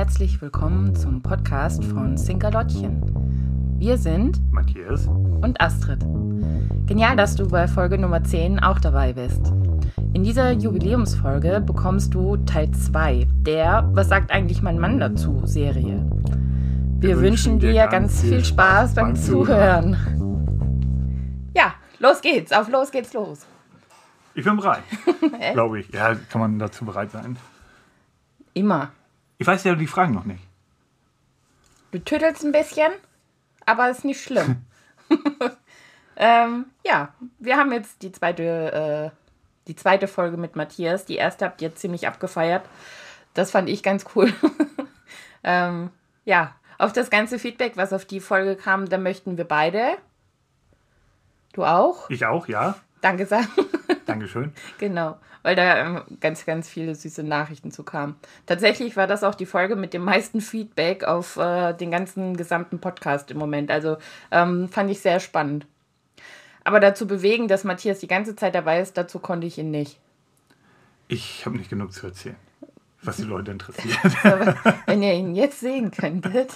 herzlich willkommen zum Podcast von Sinkerlottchen. Wir sind Matthias und Astrid. Genial, dass du bei Folge Nummer 10 auch dabei bist. In dieser Jubiläumsfolge bekommst du Teil 2 der Was sagt eigentlich mein Mann dazu? Serie. Wir wünschen dir ganz viel Spaß beim Zuhören. Ja, los geht's. Auf los geht's los. Ich bin bereit, glaube ich. Ja, kann man dazu bereit sein? Immer. Ich weiß ja die Fragen noch nicht. Du tüttelst ein bisschen, aber ist nicht schlimm. Ja, wir haben jetzt die zweite Folge mit Matthias. Die erste habt ihr ziemlich abgefeiert. Das fand ich ganz cool. Ja, auf das ganze Feedback, was auf die Folge kam, da möchten wir beide. Du auch? Ich auch, ja. Danke sagen. Dankeschön. Genau, weil da ganz, ganz viele süße Nachrichten zu kamen. Tatsächlich war das auch die Folge mit dem meisten Feedback auf den ganzen gesamten Podcast im Moment. Also fand ich sehr spannend. Aber dazu bewegen, dass Matthias die ganze Zeit dabei ist, dazu konnte ich ihn nicht. Ich habe nicht genug zu erzählen, was die Leute interessiert. Aber wenn ihr ihn jetzt sehen könntet.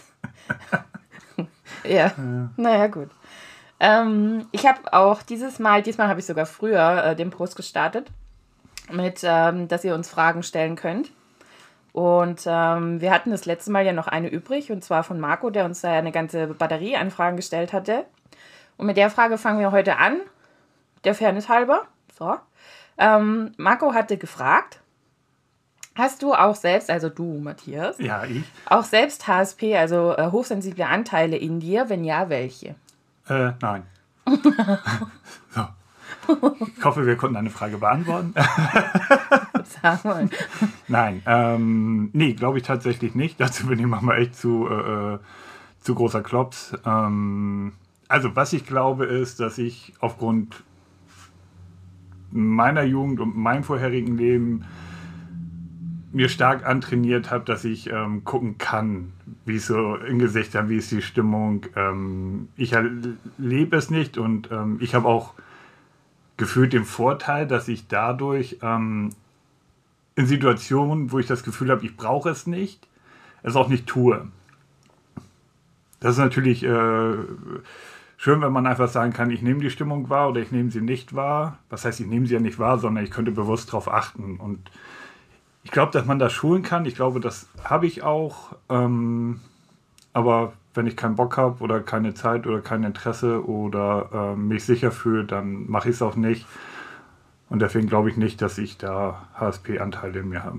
Ja, naja, gut. Ich habe auch diesmal habe ich sogar früher den Post gestartet, mit, dass ihr uns Fragen stellen könnt. Und wir hatten das letzte Mal ja noch eine übrig, und zwar von Marco, der uns da eine ganze Batterie an Fragen gestellt hatte. Und mit der Frage fangen wir heute an, der Fairness halber. So. Marco hatte gefragt, hast du auch selbst, also du, Matthias, Ja, ich. auch selbst HSP, also hochsensible Anteile in dir? Wenn ja, welche? Nein. So. Ich hoffe, wir konnten deine Frage beantworten. Sag mal. Nein, nee, glaube ich tatsächlich nicht. Dazu bin ich manchmal echt zu großer Klops. Also, was ich glaube, ist, dass ich aufgrund meiner Jugend und meinem vorherigen Leben mir stark antrainiert habe, dass ich gucken kann, wie es so im Gesicht ist, wie ist die Stimmung. Ich erlebe es nicht, und ich habe auch gefühlt den Vorteil, dass ich dadurch in Situationen, wo ich das Gefühl habe, ich brauche es nicht, es auch nicht tue. Das ist natürlich schön, wenn man einfach sagen kann, ich nehme die Stimmung wahr oder ich nehme sie nicht wahr. Was heißt, ich nehme sie ja nicht wahr, sondern ich könnte bewusst darauf achten. Und ich glaube, dass man das schulen kann. Ich glaube, das habe ich auch. Aber wenn ich keinen Bock habe oder keine Zeit oder kein Interesse oder mich sicher fühle, dann mache ich es auch nicht. Und deswegen glaube ich nicht, dass ich da HSP-Anteile in mir habe.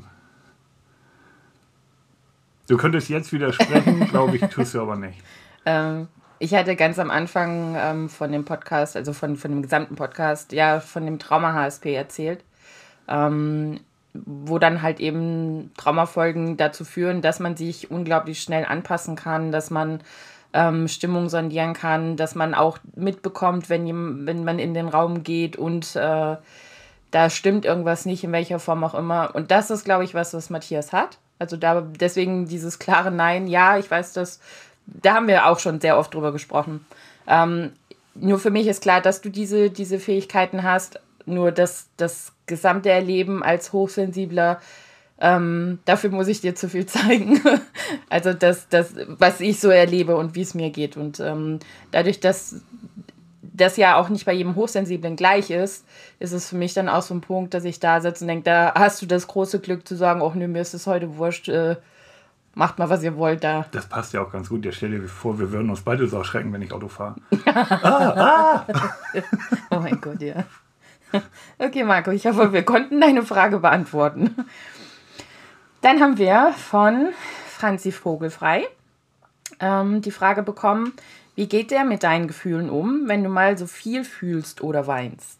Du könntest jetzt widersprechen, glaube ich, tust du aber nicht. Ich hatte ganz am Anfang von dem Podcast, also von dem gesamten Podcast, ja, von dem Trauma-HSP erzählt, wo dann halt eben Traumafolgen dazu führen, dass man sich unglaublich schnell anpassen kann, dass man Stimmung sondieren kann, dass man auch mitbekommt, wenn man in den Raum geht und da stimmt irgendwas nicht, in welcher Form auch immer. Und das ist, glaube ich, was Matthias hat. Also deswegen dieses klare Nein, ja, ich weiß das, da haben wir auch schon sehr oft drüber gesprochen. Nur für mich ist klar, dass du diese Fähigkeiten hast, nur das gesamte Erleben als Hochsensibler, dafür muss ich dir zu viel zeigen. Also das, was ich so erlebe und wie es mir geht. Und dadurch, dass das ja auch nicht bei jedem Hochsensiblen gleich ist es für mich dann auch so ein Punkt, dass ich da sitze und denke, da hast du das große Glück zu sagen, ach nö, mir ist es heute wurscht, macht mal, was ihr wollt da. Das passt ja auch ganz gut. Ja, stell dir vor, wir würden uns beide so erschrecken, wenn ich Auto fahre. Oh mein Gott, ja. Okay, Marco, ich hoffe, wir konnten deine Frage beantworten. Dann haben wir von Franzi Vogelfrei die Frage bekommen, wie geht der mit deinen Gefühlen um, wenn du mal so viel fühlst oder weinst?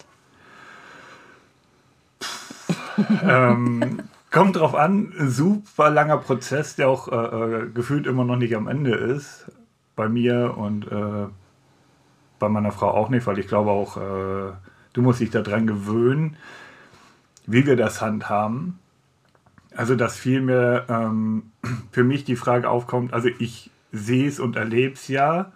Kommt drauf an, super langer Prozess, der auch gefühlt immer noch nicht am Ende ist. Bei mir und bei meiner Frau auch nicht, weil ich glaube auch, du musst dich daran gewöhnen, wie wir das handhaben. Also, dass vielmehr für mich die Frage aufkommt, also ich sehe es und erlebe es ja.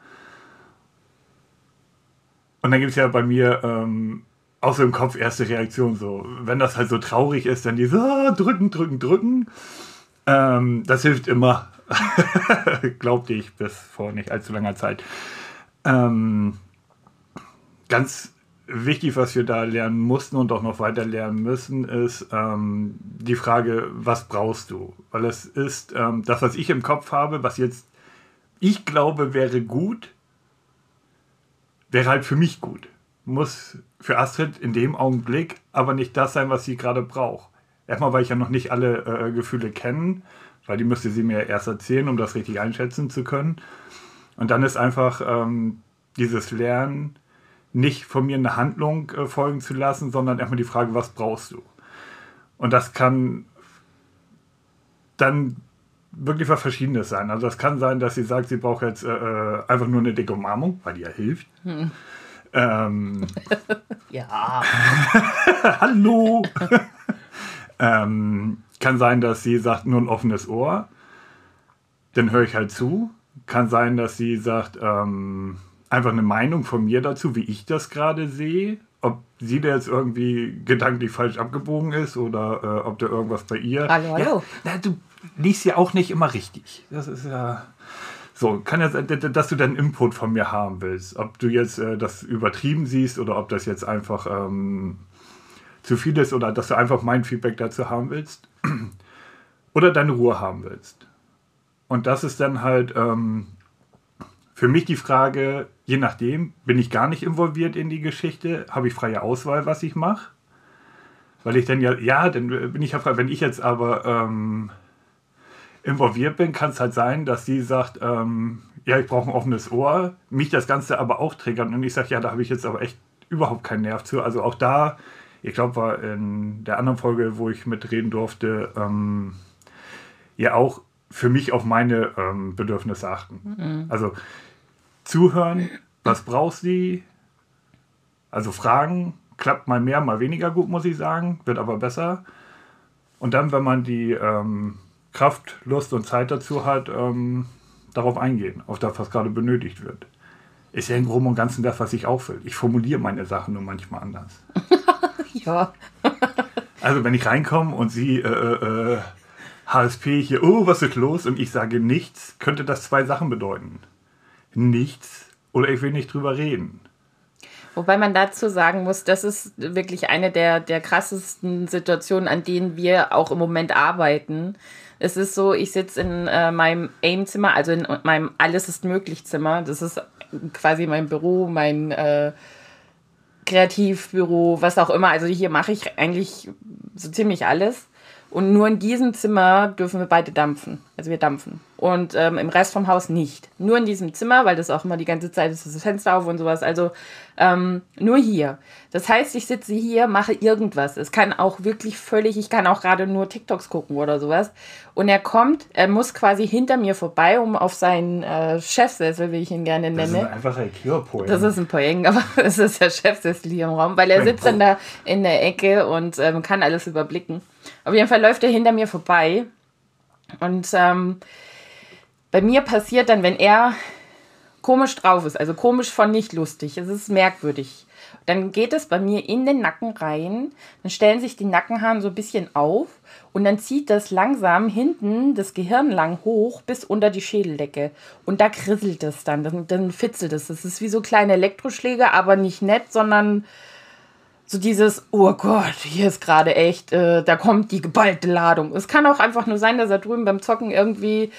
Und dann gibt es ja bei mir auch so im Kopf erste Reaktion, so, wenn das halt so traurig ist, dann die so drücken. Das hilft immer, glaubte ich bis vor nicht allzu langer Zeit. Ganz wichtig, was wir da lernen mussten und auch noch weiter lernen müssen, ist die Frage, was brauchst du? Weil es ist das, was ich im Kopf habe, was jetzt ich glaube wäre gut, wäre halt für mich gut. Muss für Astrid in dem Augenblick aber nicht das sein, was sie gerade braucht. Erstmal, weil ich ja noch nicht alle Gefühle kenne, weil die müsste sie mir erst erzählen, um das richtig einschätzen zu können. Und dann ist einfach dieses Lernen, nicht von mir eine Handlung folgen zu lassen, sondern erstmal die Frage, was brauchst du? Und das kann dann wirklich was Verschiedenes sein. Also das kann sein, dass sie sagt, sie braucht jetzt einfach nur eine dicke Umarmung, weil die ja hilft. Ja. Hallo! Kann sein, dass sie sagt, nur ein offenes Ohr. Dann höre ich halt zu. Kann sein, dass sie sagt, einfach eine Meinung von mir dazu, wie ich das gerade sehe. Ob sie da jetzt irgendwie gedanklich falsch abgebogen ist oder ob da irgendwas bei ihr... Hallo. Ja, du liest ja auch nicht immer richtig. Das ist ja... So, kann ja sein, dass du dann Input von mir haben willst. Ob du jetzt das übertrieben siehst oder ob das jetzt einfach zu viel ist oder dass du einfach mein Feedback dazu haben willst. Oder deine Ruhe haben willst. Und das ist dann halt für mich die Frage, je nachdem, bin ich gar nicht involviert in die Geschichte, habe ich freie Auswahl, was ich mache. Weil ich dann dann bin ich ja frei. Wenn ich jetzt aber involviert bin, kann es halt sein, dass sie sagt, ich brauche ein offenes Ohr, mich das Ganze aber auch triggert und ich sage, ja, da habe ich jetzt aber echt überhaupt keinen Nerv zu. Also auch da, ich glaube, war in der anderen Folge, wo ich mitreden durfte, auch für mich auf meine Bedürfnisse achten. Mhm. Also zuhören, was braucht sie? Also fragen, klappt mal mehr, mal weniger gut, muss ich sagen, wird aber besser. Und dann, wenn man die Kraft, Lust und Zeit dazu hat, darauf eingehen, auf das, was gerade benötigt wird. Ist ja im Groben und Ganzen das, was ich auch will. Ich formuliere meine Sachen nur manchmal anders. Ja. Also wenn ich reinkomme und sie HSP hier, oh, was ist los? Und ich sage nichts, könnte das zwei Sachen bedeuten. Nichts oder ich will nicht drüber reden. Wobei man dazu sagen muss, das ist wirklich eine der krassesten Situationen, an denen wir auch im Moment arbeiten. Es ist so, ich sitze in meinem AIM-Zimmer, also in meinem Alles-ist-möglich-Zimmer. Das ist quasi mein Büro, mein Kreativbüro, was auch immer. Also hier mache ich eigentlich so ziemlich alles. Und nur in diesem Zimmer dürfen wir beide dampfen. Also wir dampfen. Und im Rest vom Haus nicht. Nur in diesem Zimmer, weil das auch immer die ganze Zeit ist, das Fenster auf und sowas. Also nur hier. Das heißt, ich sitze hier, mache irgendwas. Es kann auch wirklich ich kann auch gerade nur TikToks gucken oder sowas. Und er muss quasi hinter mir vorbei, um auf seinen Chefsessel, wie ich ihn gerne nenne. Das ist einfach ein Ikea-Poeng. Das ist ein Poeng, aber es ist der Chefsessel hier im Raum, weil er sitzt dann da in der Ecke und kann alles überblicken. Auf jeden Fall läuft er hinter mir vorbei und bei mir passiert dann, wenn er komisch drauf ist, also komisch von nicht lustig, es ist merkwürdig, dann geht es bei mir in den Nacken rein, dann stellen sich die Nackenhaare so ein bisschen auf und dann zieht das langsam hinten das Gehirn lang hoch bis unter die Schädeldecke und da krisselt es dann fitzelt es. Das ist wie so kleine Elektroschläge, aber nicht nett, sondern so dieses, oh Gott, hier ist gerade echt, da kommt die geballte Ladung. Es kann auch einfach nur sein, dass er drüben beim Zocken irgendwie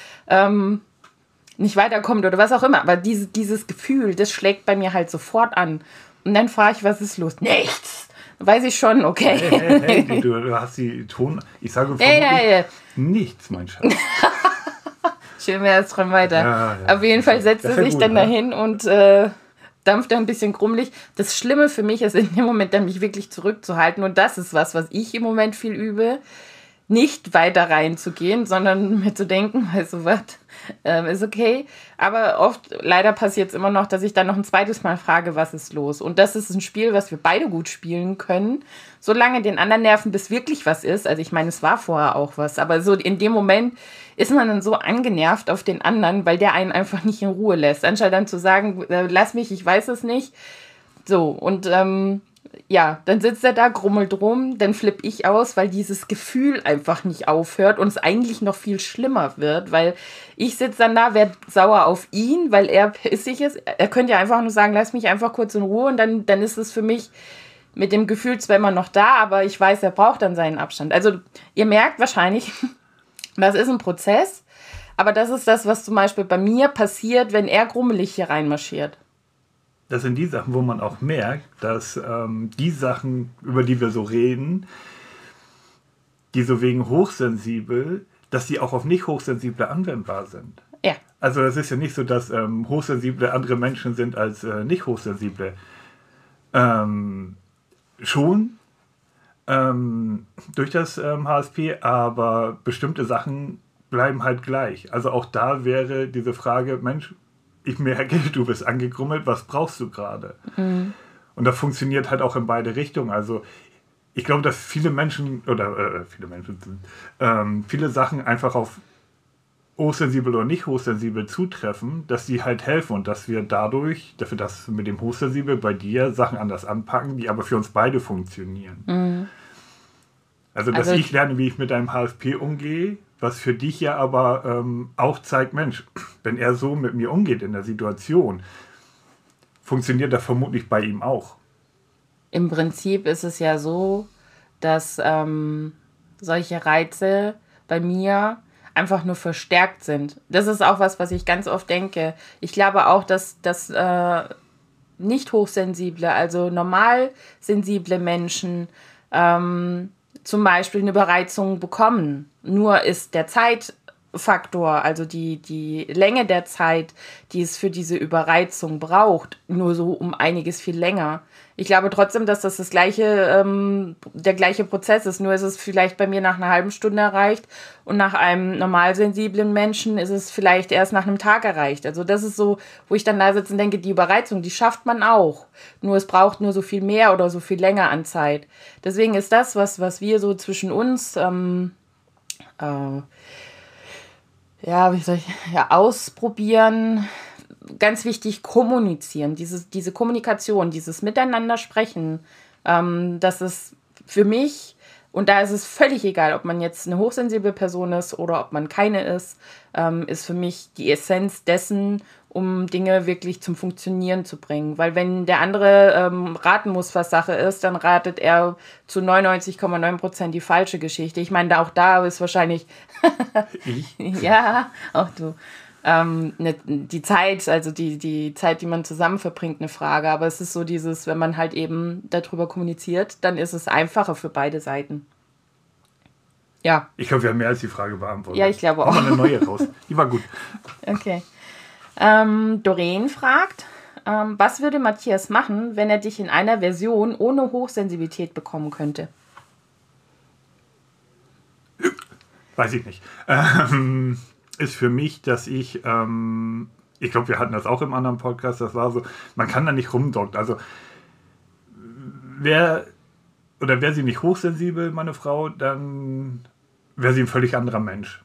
nicht weiterkommt oder was auch immer. Aber dieses Gefühl, das schlägt bei mir halt sofort an. Und dann frage ich, was ist los? Nichts! Weiß ich schon, okay. Hey, du hast die Ton... Ich sage nichts, mein Schatz. Schön wäre es dran weiter. Ja. Auf jeden Fall setzt er sich dann dahin und dampft er ein bisschen krummelig. Das Schlimme für mich ist in dem Moment, dann mich wirklich zurückzuhalten. Und das ist was ich im Moment viel übe. Nicht weiter reinzugehen, sondern mir zu denken, also was, ist okay. Aber oft, leider passiert es immer noch, dass ich dann noch ein zweites Mal frage, was ist los? Und das ist ein Spiel, was wir beide gut spielen können. Solange den anderen nerven, bis wirklich was ist. Also ich meine, es war vorher auch was. Aber so in dem Moment ist man dann so angenervt auf den anderen, weil der einen einfach nicht in Ruhe lässt. Anstatt dann zu sagen, lass mich, ich weiß es nicht. So, und ja, dann sitzt er da, grummelt rum, dann flippe ich aus, weil dieses Gefühl einfach nicht aufhört und es eigentlich noch viel schlimmer wird, weil ich sitze dann da, werde sauer auf ihn, weil er pissig ist. Er könnte ja einfach nur sagen, lass mich einfach kurz in Ruhe und dann ist es für mich mit dem Gefühl zwar immer noch da, aber ich weiß, er braucht dann seinen Abstand. Also ihr merkt wahrscheinlich, das ist ein Prozess, aber das ist das, was zum Beispiel bei mir passiert, wenn er grummelig hier reinmarschiert. Das sind die Sachen, wo man auch merkt, dass die Sachen, über die wir so reden, die so wegen hochsensibel, dass die auch auf nicht hochsensible anwendbar sind. Ja. Also das ist ja nicht so, dass hochsensible andere Menschen sind als nicht hochsensible. Schon durch das HSP, aber bestimmte Sachen bleiben halt gleich. Also auch da wäre diese Frage, Mensch, ich merke, du bist angegrummelt, was brauchst du gerade? Mhm. Und das funktioniert halt auch in beide Richtungen. Also ich glaube, dass viele Sachen einfach auf hochsensibel oder nicht hochsensibel zutreffen, dass die halt helfen und dass wir dadurch, dafür, dass mit dem hochsensibel bei dir Sachen anders anpacken, die aber für uns beide funktionieren. Mhm. Also, dass ich lerne, wie ich mit einem HSP umgehe, was für dich ja aber auch zeigt, Mensch, wenn er so mit mir umgeht in der Situation, funktioniert das vermutlich bei ihm auch. Im Prinzip ist es ja so, dass solche Reize bei mir einfach nur verstärkt sind. Das ist auch was ich ganz oft denke. Ich glaube auch, dass nicht hochsensible, also normal sensible Menschen zum Beispiel eine Überreizung bekommen. Nur ist der Zeitfaktor, also die Länge der Zeit, die es für diese Überreizung braucht, nur so um einiges viel länger. Ich glaube trotzdem, dass das der gleiche Prozess ist. Nur ist es vielleicht bei mir nach einer halben Stunde erreicht und nach einem normal sensiblen Menschen ist es vielleicht erst nach einem Tag erreicht. Also das ist so, wo ich dann da sitze und denke, die Überreizung, die schafft man auch. Nur es braucht nur so viel mehr oder so viel länger an Zeit. Deswegen ist das, was wir so zwischen uns ausprobieren, ganz wichtig, kommunizieren, diese Kommunikation, dieses Miteinander sprechen, das ist für mich, und da ist es völlig egal, ob man jetzt eine hochsensible Person ist oder ob man keine ist für mich die Essenz dessen, um Dinge wirklich zum Funktionieren zu bringen. Weil wenn der andere raten muss, was Sache ist, dann ratet er zu 99,9% die falsche Geschichte. Ich meine, auch da ist wahrscheinlich ich? Ja, auch du. Die Zeit, also die Zeit, die man zusammen verbringt, eine Frage. Aber es ist so dieses, wenn man halt eben darüber kommuniziert, dann ist es einfacher für beide Seiten. Ja. Ich glaube, wir haben mehr als die Frage beantwortet. Ja, ich glaube auch. Machen wir eine neue raus. Die war gut. Okay. Doreen fragt, was würde Matthias machen, wenn er dich in einer Version ohne Hochsensibilität bekommen könnte? Weiß ich nicht. Ist für mich, dass ich glaube, wir hatten das auch im anderen Podcast, das war so, man kann da nicht rumdocken. Also, wäre sie nicht hochsensibel, meine Frau, dann wäre sie ein völlig anderer Mensch.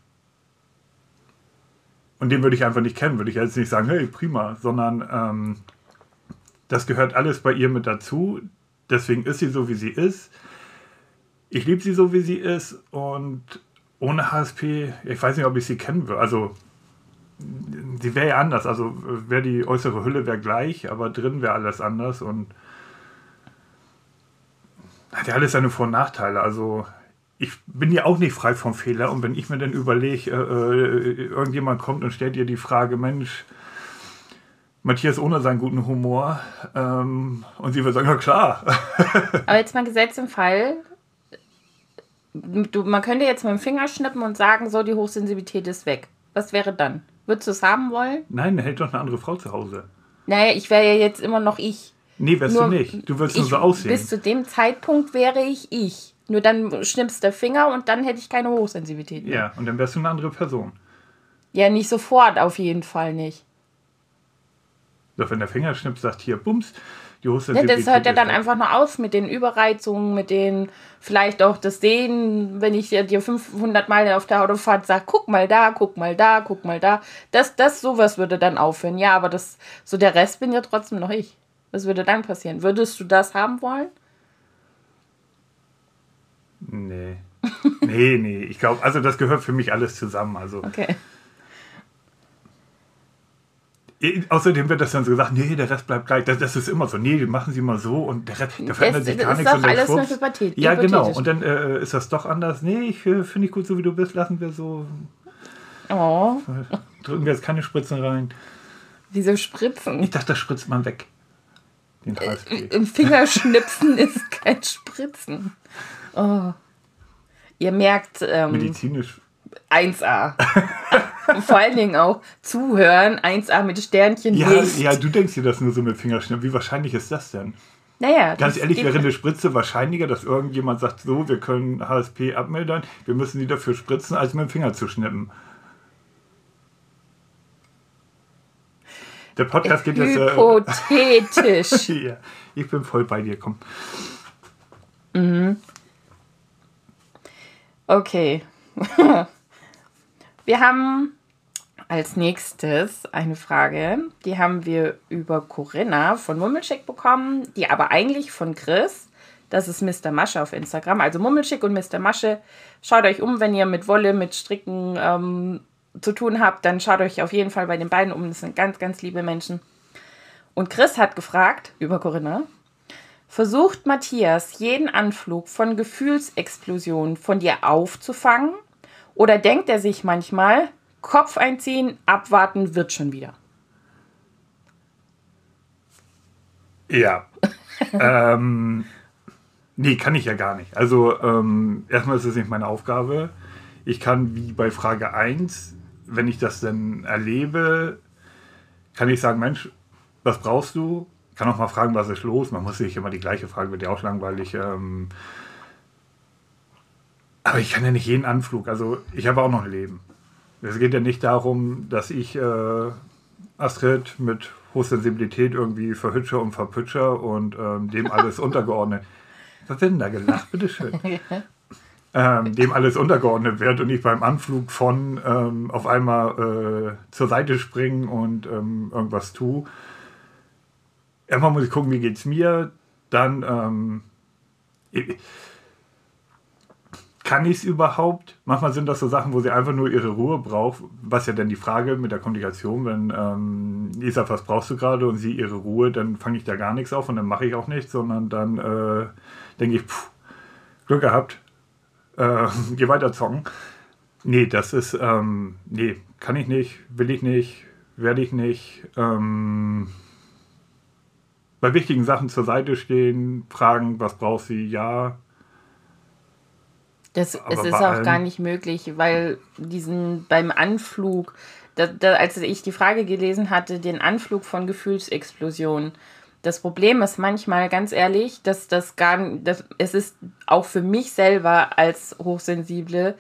Und den würde ich einfach nicht kennen, würde ich jetzt nicht sagen, hey, prima, sondern das gehört alles bei ihr mit dazu. Deswegen ist sie so, wie sie ist. Ich liebe sie so, wie sie ist und ohne HSP, ich weiß nicht, ob ich sie kennen würde. Also, sie wäre ja anders. Also, die äußere Hülle wäre gleich, aber drin wäre alles anders und hat ja alles seine Vor- und Nachteile. Also, ich bin ja auch nicht frei vom Fehler und wenn ich mir dann überlege, irgendjemand kommt und stellt ihr die Frage, Mensch, Matthias ohne seinen guten Humor und sie würde sagen, ja klar. Aber jetzt mal gesetzt im Fall, man könnte jetzt mit dem Finger schnippen und sagen, so, die Hochsensibilität ist weg. Was wäre dann? Würdest du es haben wollen? Nein, er hält doch eine andere Frau zu Hause. Naja, ich wäre ja jetzt immer noch ich. Nee, wärst du nicht. Du würdest nur so aussehen. Bis zu dem Zeitpunkt wäre ich. Nur dann schnippst der Finger und dann hätte ich keine Hochsensibilität mehr. Ja, und dann wärst du eine andere Person. Ja, nicht sofort, auf jeden Fall nicht. Doch wenn der Finger schnipst, sagt hier, bums, die Hochsensibilität. Ja, das hört ja dann einfach nur auf mit den Überreizungen, mit den, vielleicht auch das Sehen, wenn ich dir 500 Mal auf der Autofahrt sage, guck mal da, guck mal da, guck mal da. Sowas würde dann aufhören. Ja, aber der Rest bin ja trotzdem noch ich. Was würde dann passieren? Würdest du das haben wollen? Nee. Nee. Ich glaube, also das gehört für mich alles zusammen. Also. Okay. Außerdem wird das dann so gesagt, nee, der Rest bleibt gleich. Das ist immer so, nee, machen Sie mal so und der Rest, da verändert sich gar nichts. Das ist doch alles nur hypothetisch. Ja, genau. Und dann ist das doch anders. Nee, ich finde ich gut, so wie du bist, lassen wir so. Oh. Drücken wir jetzt keine Spritzen rein. Wieso Spritzen? Ich dachte, das spritzt man weg. Den HSP. Im Fingerschnipsen ist kein Spritzen. Oh. Ihr merkt... Medizinisch. 1A. Und vor allen Dingen auch zuhören, 1A mit Sternchen nicht. Ja, du denkst dir das nur so mit Fingerschnippen. Wie wahrscheinlich ist das denn? Naja. Ganz ehrlich, wäre eine Spritze wahrscheinlicher, dass irgendjemand sagt, so, wir können HSP abmildern, wir müssen die dafür spritzen, als mit dem Finger zu schnippen. Der Podcast geht jetzt... Hypothetisch. Ja, ich bin voll bei dir, komm. Okay. Wir haben als nächstes eine Frage, die haben wir über Corinna von Mummelchick bekommen, die aber eigentlich von Chris, das ist Mr. Masche auf Instagram, also Mummelchick und Mr. Masche, schaut euch um, wenn ihr mit Wolle, mit Stricken zu tun habt, dann schaut euch auf jeden Fall bei den beiden um, das sind ganz, ganz liebe Menschen. Und Chris hat gefragt, über Corinna, versucht Matthias jeden Anflug von Gefühlsexplosionen von dir aufzufangen? Oder denkt er sich manchmal, Kopf einziehen, abwarten, wird schon wieder? Ja. Nee, kann ich ja gar nicht. Also erstmal ist es nicht meine Aufgabe. Ich kann wie bei Frage 1, wenn ich das dann erlebe, kann ich sagen, Mensch, was brauchst du? Ich kann auch mal fragen, was ist los? Man muss sich immer die gleiche Frage, wird ja auch langweilig. Aber ich kann ja nicht jeden Anflug. Also ich habe auch noch ein Leben. Es geht ja nicht darum, dass ich Astrid mit Hochsensibilität irgendwie verhütsche und verpütsche und dem alles untergeordnet. Was wird denn da gelacht? Bitteschön. Dem alles untergeordnet wird und ich beim Anflug von auf einmal zur Seite springen und irgendwas tue. Erstmal muss ich gucken, wie geht's mir. Dann kann ich es überhaupt? Manchmal sind das so Sachen, wo sie einfach nur ihre Ruhe braucht. Was ja dann die Frage mit der Kommunikation, wenn ich sage, was brauchst du gerade und sie ihre Ruhe, dann fange ich da gar nichts auf und dann mache ich auch nichts, sondern dann denke ich, Glück gehabt, geh weiter zocken. Nee, das ist, nee, kann ich nicht, will ich nicht, werde ich nicht. Bei wichtigen Sachen zur Seite stehen, fragen, was braucht sie, ja. Es ist auch gar nicht möglich, weil beim Anflug, als ich die Frage gelesen hatte, den Anflug von Gefühlsexplosionen, das Problem ist manchmal, ganz ehrlich, es ist auch für mich selber als Hochsensible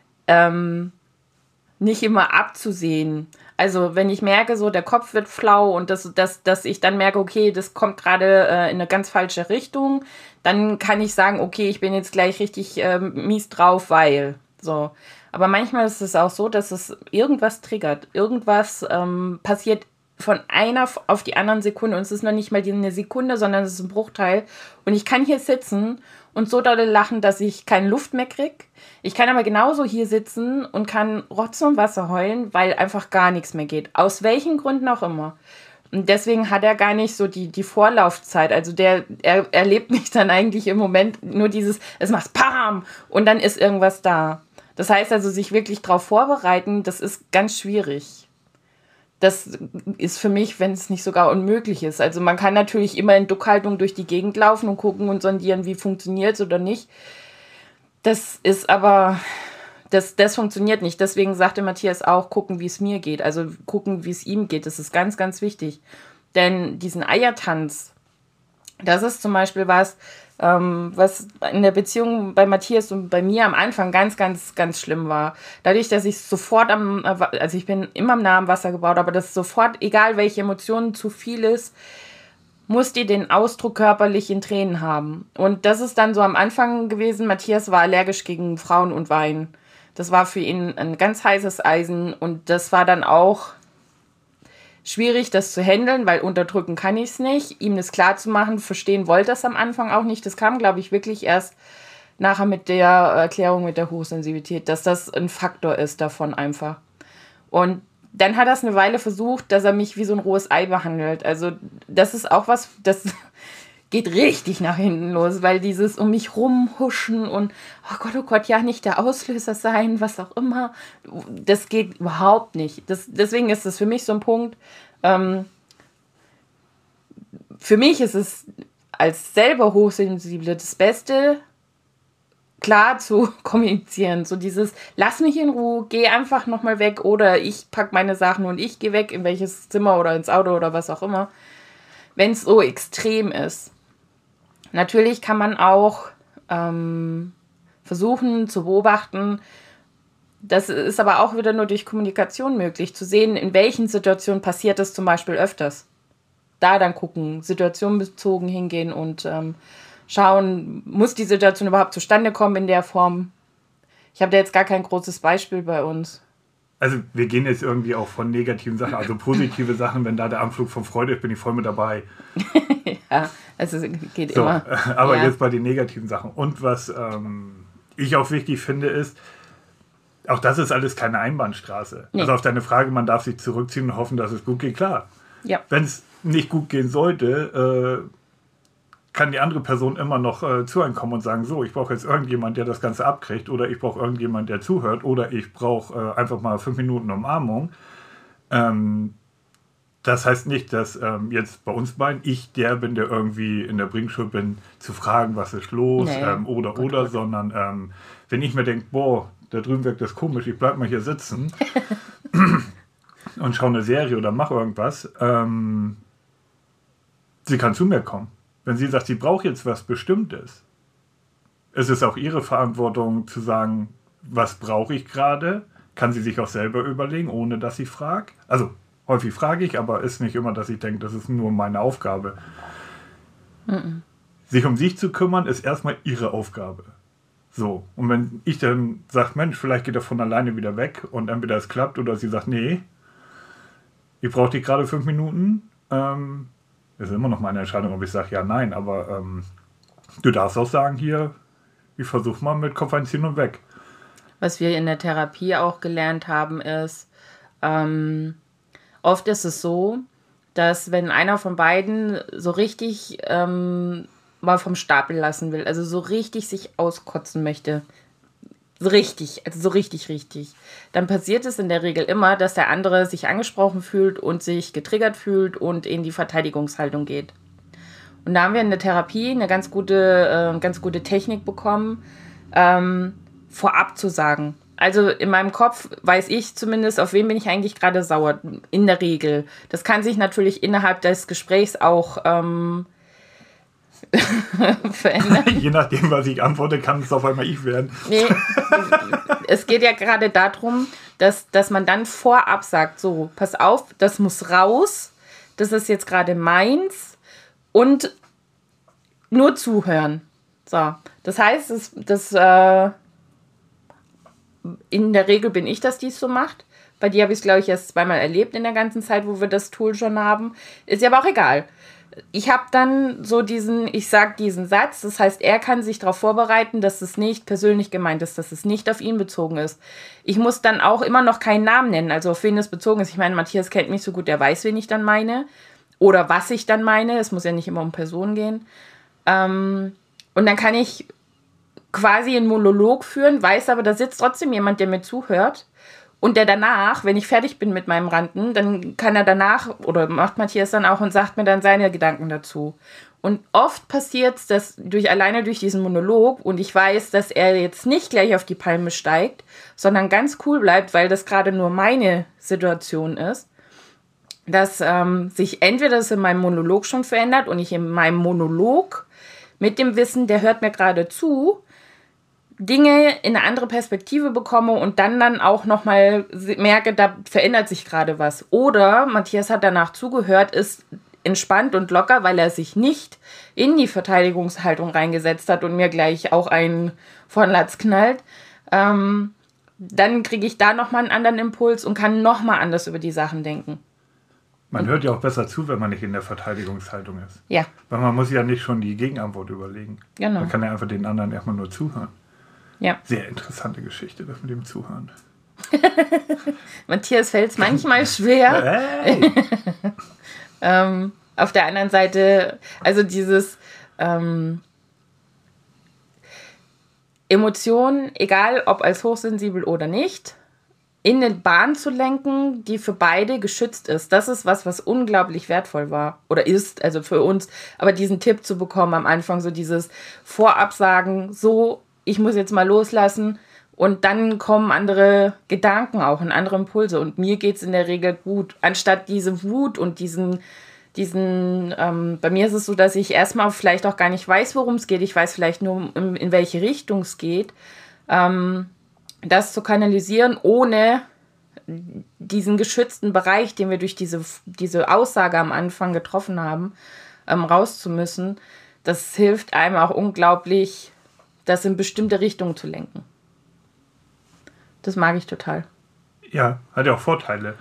nicht immer abzusehen. Also wenn ich merke, so der Kopf wird flau und dass ich dann merke, okay, das kommt gerade in eine ganz falsche Richtung, dann kann ich sagen, okay, ich bin jetzt gleich richtig mies drauf, weil so. Aber manchmal ist es auch so, dass es irgendwas triggert. Irgendwas passiert von einer auf die anderen Sekunde und es ist noch nicht mal eine Sekunde, sondern es ist ein Bruchteil. Und ich kann hier sitzen und so dolle lachen, dass ich keine Luft mehr kriege. Ich kann aber genauso hier sitzen und kann Rotz und Wasser heulen, weil einfach gar nichts mehr geht. Aus welchen Gründen auch immer. Und deswegen hat er gar nicht so die Vorlaufzeit. Also er erlebt mich dann eigentlich im Moment nur es macht PAM und dann ist irgendwas da. Das heißt also, sich wirklich darauf vorbereiten, das ist ganz schwierig. Das ist für mich, wenn es nicht sogar unmöglich ist. Also man kann natürlich immer in Duckhaltung durch die Gegend laufen und gucken und sondieren, wie funktioniert es oder nicht. Das ist aber, das funktioniert nicht. Deswegen sagte Matthias auch, gucken, wie es mir geht. Also gucken, wie es ihm geht. Das ist ganz, ganz wichtig. Denn diesen Eiertanz, das ist zum Beispiel was in der Beziehung bei Matthias und bei mir am Anfang ganz, ganz, ganz schlimm war. Dadurch, dass ich sofort also ich bin immer nah am Wasser gebaut, aber das sofort, egal welche Emotionen zu viel ist, muss die den Ausdruck körperlich in Tränen haben. Und das ist dann so am Anfang gewesen, Matthias war allergisch gegen Frauen und Wein. Das war für ihn ein ganz heißes Eisen und das war dann auch schwierig, das zu handeln, weil unterdrücken kann ich es nicht. Ihm das klar zu machen, verstehen wollte es am Anfang auch nicht. Das kam, glaube ich, wirklich erst nachher mit der Erklärung mit der Hochsensibilität, dass das ein Faktor ist davon einfach. Und dann hat er es eine Weile versucht, dass er mich wie so ein rohes Ei behandelt. Also das ist auch was, das geht richtig nach hinten los, weil dieses um mich rumhuschen und oh Gott, ja, nicht der Auslöser sein, was auch immer, das geht überhaupt nicht. Deswegen ist das für mich so ein Punkt. Für mich ist es als selber Hochsensible das Beste, klar zu kommunizieren. So dieses, lass mich in Ruhe, geh einfach nochmal weg oder ich pack meine Sachen und ich gehe weg in welches Zimmer oder ins Auto oder was auch immer. Wenn es so extrem ist. Natürlich kann man auch versuchen zu beobachten, das ist aber auch wieder nur durch Kommunikation möglich, zu sehen, in welchen Situationen passiert das zum Beispiel öfters. Da dann gucken, situationenbezogen hingehen und schauen, muss die Situation überhaupt zustande kommen in der Form. Ich habe da jetzt gar kein großes Beispiel bei uns. Also wir gehen jetzt irgendwie auch von negativen Sachen, also positive Sachen, wenn da der Anflug von Freude ist, bin ich voll mit dabei. Ja, also geht so, immer. Aber ja. Jetzt bei den negativen Sachen. Und was ich auch wichtig finde ist, auch das ist alles keine Einbahnstraße. Nee. Also auf deine Frage, man darf sich zurückziehen und hoffen, dass es gut geht, klar. Ja. Wenn es nicht gut gehen sollte, kann die andere Person immer noch zu einem kommen und sagen, so, ich brauche jetzt irgendjemand, der das Ganze abkriegt oder ich brauche irgendjemand, der zuhört oder ich brauche einfach mal 5 Minuten Umarmung. Das heißt nicht, dass jetzt bei uns beiden ich der bin, der irgendwie in der Bringschuld bin, zu fragen, was ist los oder, sondern wenn ich mir denke, boah, da drüben wirkt das komisch, ich bleib mal hier sitzen und schaue eine Serie oder mache irgendwas, sie kann zu mir kommen. Wenn sie sagt, sie braucht jetzt was Bestimmtes, es ist auch ihre Verantwortung zu sagen, was brauche ich gerade, kann sie sich auch selber überlegen, ohne dass sie fragt. Also häufig frage ich, aber ist nicht immer, dass ich denke, das ist nur meine Aufgabe. Sich um sich zu kümmern, ist erstmal ihre Aufgabe. So, und wenn ich dann sage, Mensch, vielleicht geht er von alleine wieder weg und entweder es klappt oder sie sagt, nee, ich brauche dich gerade 5 Minuten, ist immer noch meine Entscheidung, ob ich sage ja, nein, aber du darfst auch sagen, hier, ich versuche mal mit Kopf einziehen und weg. Was wir in der Therapie auch gelernt haben, ist, oft ist es so, dass wenn einer von beiden so richtig mal vom Stapel lassen will, also so richtig sich auskotzen möchte, so richtig, dann passiert es in der Regel immer, dass der andere sich angesprochen fühlt und sich getriggert fühlt und in die Verteidigungshaltung geht. Und da haben wir in der Therapie eine ganz gute Technik bekommen, vorab zu sagen. Also in meinem Kopf weiß ich zumindest, auf wen bin ich eigentlich gerade sauer, in der Regel. Das kann sich natürlich innerhalb des Gesprächs auch verändern. Je nachdem, was ich antworte, kann es auf einmal ich werden. Nee, es geht ja gerade darum, dass man dann vorab sagt, so, pass auf, das muss raus, das ist jetzt gerade meins und nur zuhören. So, das heißt, in der Regel bin ich, dass dies so macht. Bei dir habe ich es, glaube ich, erst 2-mal erlebt in der ganzen Zeit, wo wir das Tool schon haben. Ist ja aber auch egal. Ich habe dann so ich sage diesen Satz, das heißt, er kann sich darauf vorbereiten, dass es nicht persönlich gemeint ist, dass es nicht auf ihn bezogen ist. Ich muss dann auch immer noch keinen Namen nennen, also auf wen es bezogen ist. Ich meine, Matthias kennt mich so gut, der weiß, wen ich dann meine oder was ich dann meine. Es muss ja nicht immer um Personen gehen. Und dann kann ich quasi einen Monolog führen, weiß aber, da sitzt trotzdem jemand, der mir zuhört. Und der danach, wenn ich fertig bin mit meinem Ranten, dann kann er danach, oder macht Matthias dann auch und sagt mir dann seine Gedanken dazu. Und oft passiert es, dass alleine durch diesen Monolog, und ich weiß, dass er jetzt nicht gleich auf die Palme steigt, sondern ganz cool bleibt, weil das gerade nur meine Situation ist, dass sich entweder das in meinem Monolog schon verändert und ich in meinem Monolog mit dem Wissen, der hört mir gerade zu, Dinge in eine andere Perspektive bekomme und dann auch nochmal merke, da verändert sich gerade was. Oder Matthias hat danach zugehört, ist entspannt und locker, weil er sich nicht in die Verteidigungshaltung reingesetzt hat und mir gleich auch einen von Latz knallt. Dann kriege ich da nochmal einen anderen Impuls und kann nochmal anders über die Sachen denken. Man hört ja auch besser zu, wenn man nicht in der Verteidigungshaltung ist. Ja. Weil man muss ja nicht schon die Gegenantwort überlegen. Genau. Man kann ja einfach den anderen erstmal nur zuhören. Ja. Sehr interessante Geschichte, das mit dem Zuhören. Matthias fällt es manchmal schwer. Hey. Auf der anderen Seite, also dieses Emotionen, egal ob als hochsensibel oder nicht, in eine Bahn zu lenken, die für beide geschützt ist. Das ist was unglaublich wertvoll war oder ist, also für uns. Aber diesen Tipp zu bekommen am Anfang, so dieses Vorabsagen, so, ich muss jetzt mal loslassen und dann kommen andere Gedanken auch und andere Impulse. Und mir geht es in der Regel gut, anstatt diese Wut und bei mir ist es so, dass ich erstmal vielleicht auch gar nicht weiß, worum es geht. Ich weiß vielleicht nur, in welche Richtung es geht. Das zu kanalisieren, ohne diesen geschützten Bereich, den wir durch diese Aussage am Anfang getroffen haben, raus zu müssen, das hilft einem auch unglaublich, das in bestimmte Richtungen zu lenken. Das mag ich total. Ja, hat ja auch Vorteile.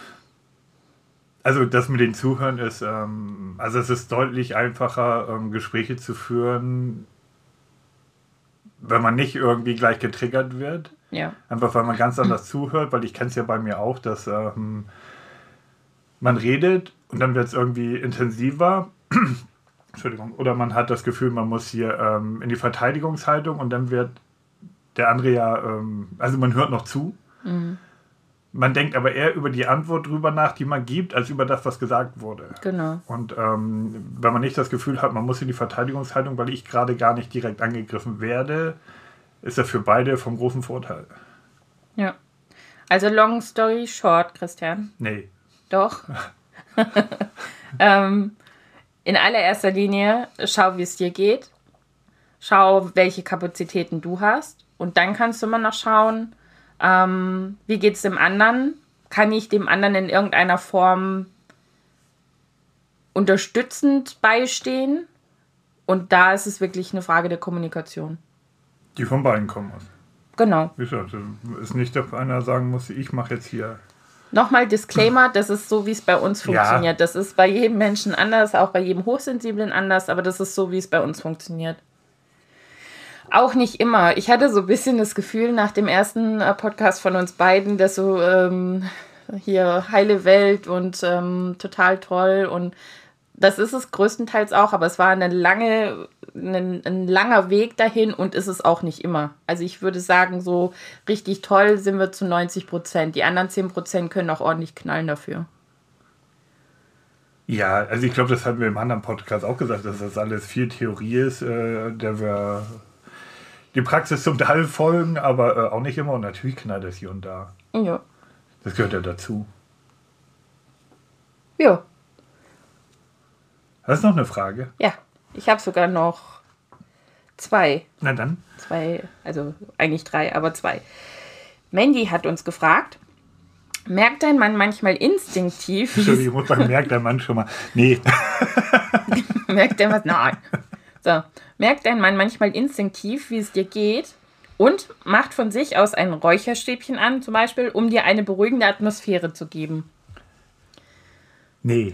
Also das mit den Zuhören ist, also es ist deutlich einfacher, Gespräche zu führen, wenn man nicht irgendwie gleich getriggert wird. Ja. Einfach weil man ganz anders zuhört, weil ich kenne es ja bei mir auch, dass man redet und dann wird es irgendwie intensiver. Entschuldigung. Oder man hat das Gefühl, man muss hier in die Verteidigungshaltung und dann wird der andere ja, also man hört noch zu. Mhm. Man denkt aber eher über die Antwort drüber nach, die man gibt, als über das, was gesagt wurde. Genau. Und wenn man nicht das Gefühl hat, man muss in die Verteidigungshaltung, weil ich gerade gar nicht direkt angegriffen werde, ist das für beide vom großen Vorteil. Ja. Also long story short, Christian. Nee. Doch. In allererster Linie, schau, wie es dir geht. Schau, welche Kapazitäten du hast. Und dann kannst du immer noch schauen, wie geht es dem anderen? Kann ich dem anderen in irgendeiner Form unterstützend beistehen? Und da ist es wirklich eine Frage der Kommunikation. Die von beiden kommen muss. Genau. Wie gesagt, ist nicht, dass einer sagen muss, ich mache jetzt hier. Nochmal Disclaimer, das ist so, wie es bei uns funktioniert. Ja. Das ist bei jedem Menschen anders, auch bei jedem Hochsensiblen anders, aber das ist so, wie es bei uns funktioniert. Auch nicht immer. Ich hatte so ein bisschen das Gefühl nach dem ersten Podcast von uns beiden, dass so hier heile Welt und total toll und das ist es größtenteils auch, aber es war ein langer Weg dahin und ist es auch nicht immer. Also ich würde sagen, so richtig toll sind wir zu 90%. Die anderen 10% können auch ordentlich knallen dafür. Ja, also ich glaube, das hatten wir im anderen Podcast auch gesagt, dass das alles viel Theorie ist, der wir die Praxis zum Teil folgen, aber auch nicht immer. Und natürlich knallt es hier und da. Ja. Das gehört ja dazu. Ja. Hast du noch eine Frage? Ja, ich habe sogar noch 2. Na dann. 2, also eigentlich 3, aber 2. Mandy hat uns gefragt, merkt dein Mann manchmal instinktiv... Entschuldigung, ich muss sagen, merkt dein Mann schon mal... Nee. Merkt der was? Nein. So, merkt dein Mann manchmal instinktiv, wie es dir geht und macht von sich aus ein Räucherstäbchen an, zum Beispiel, um dir eine beruhigende Atmosphäre zu geben. Nee.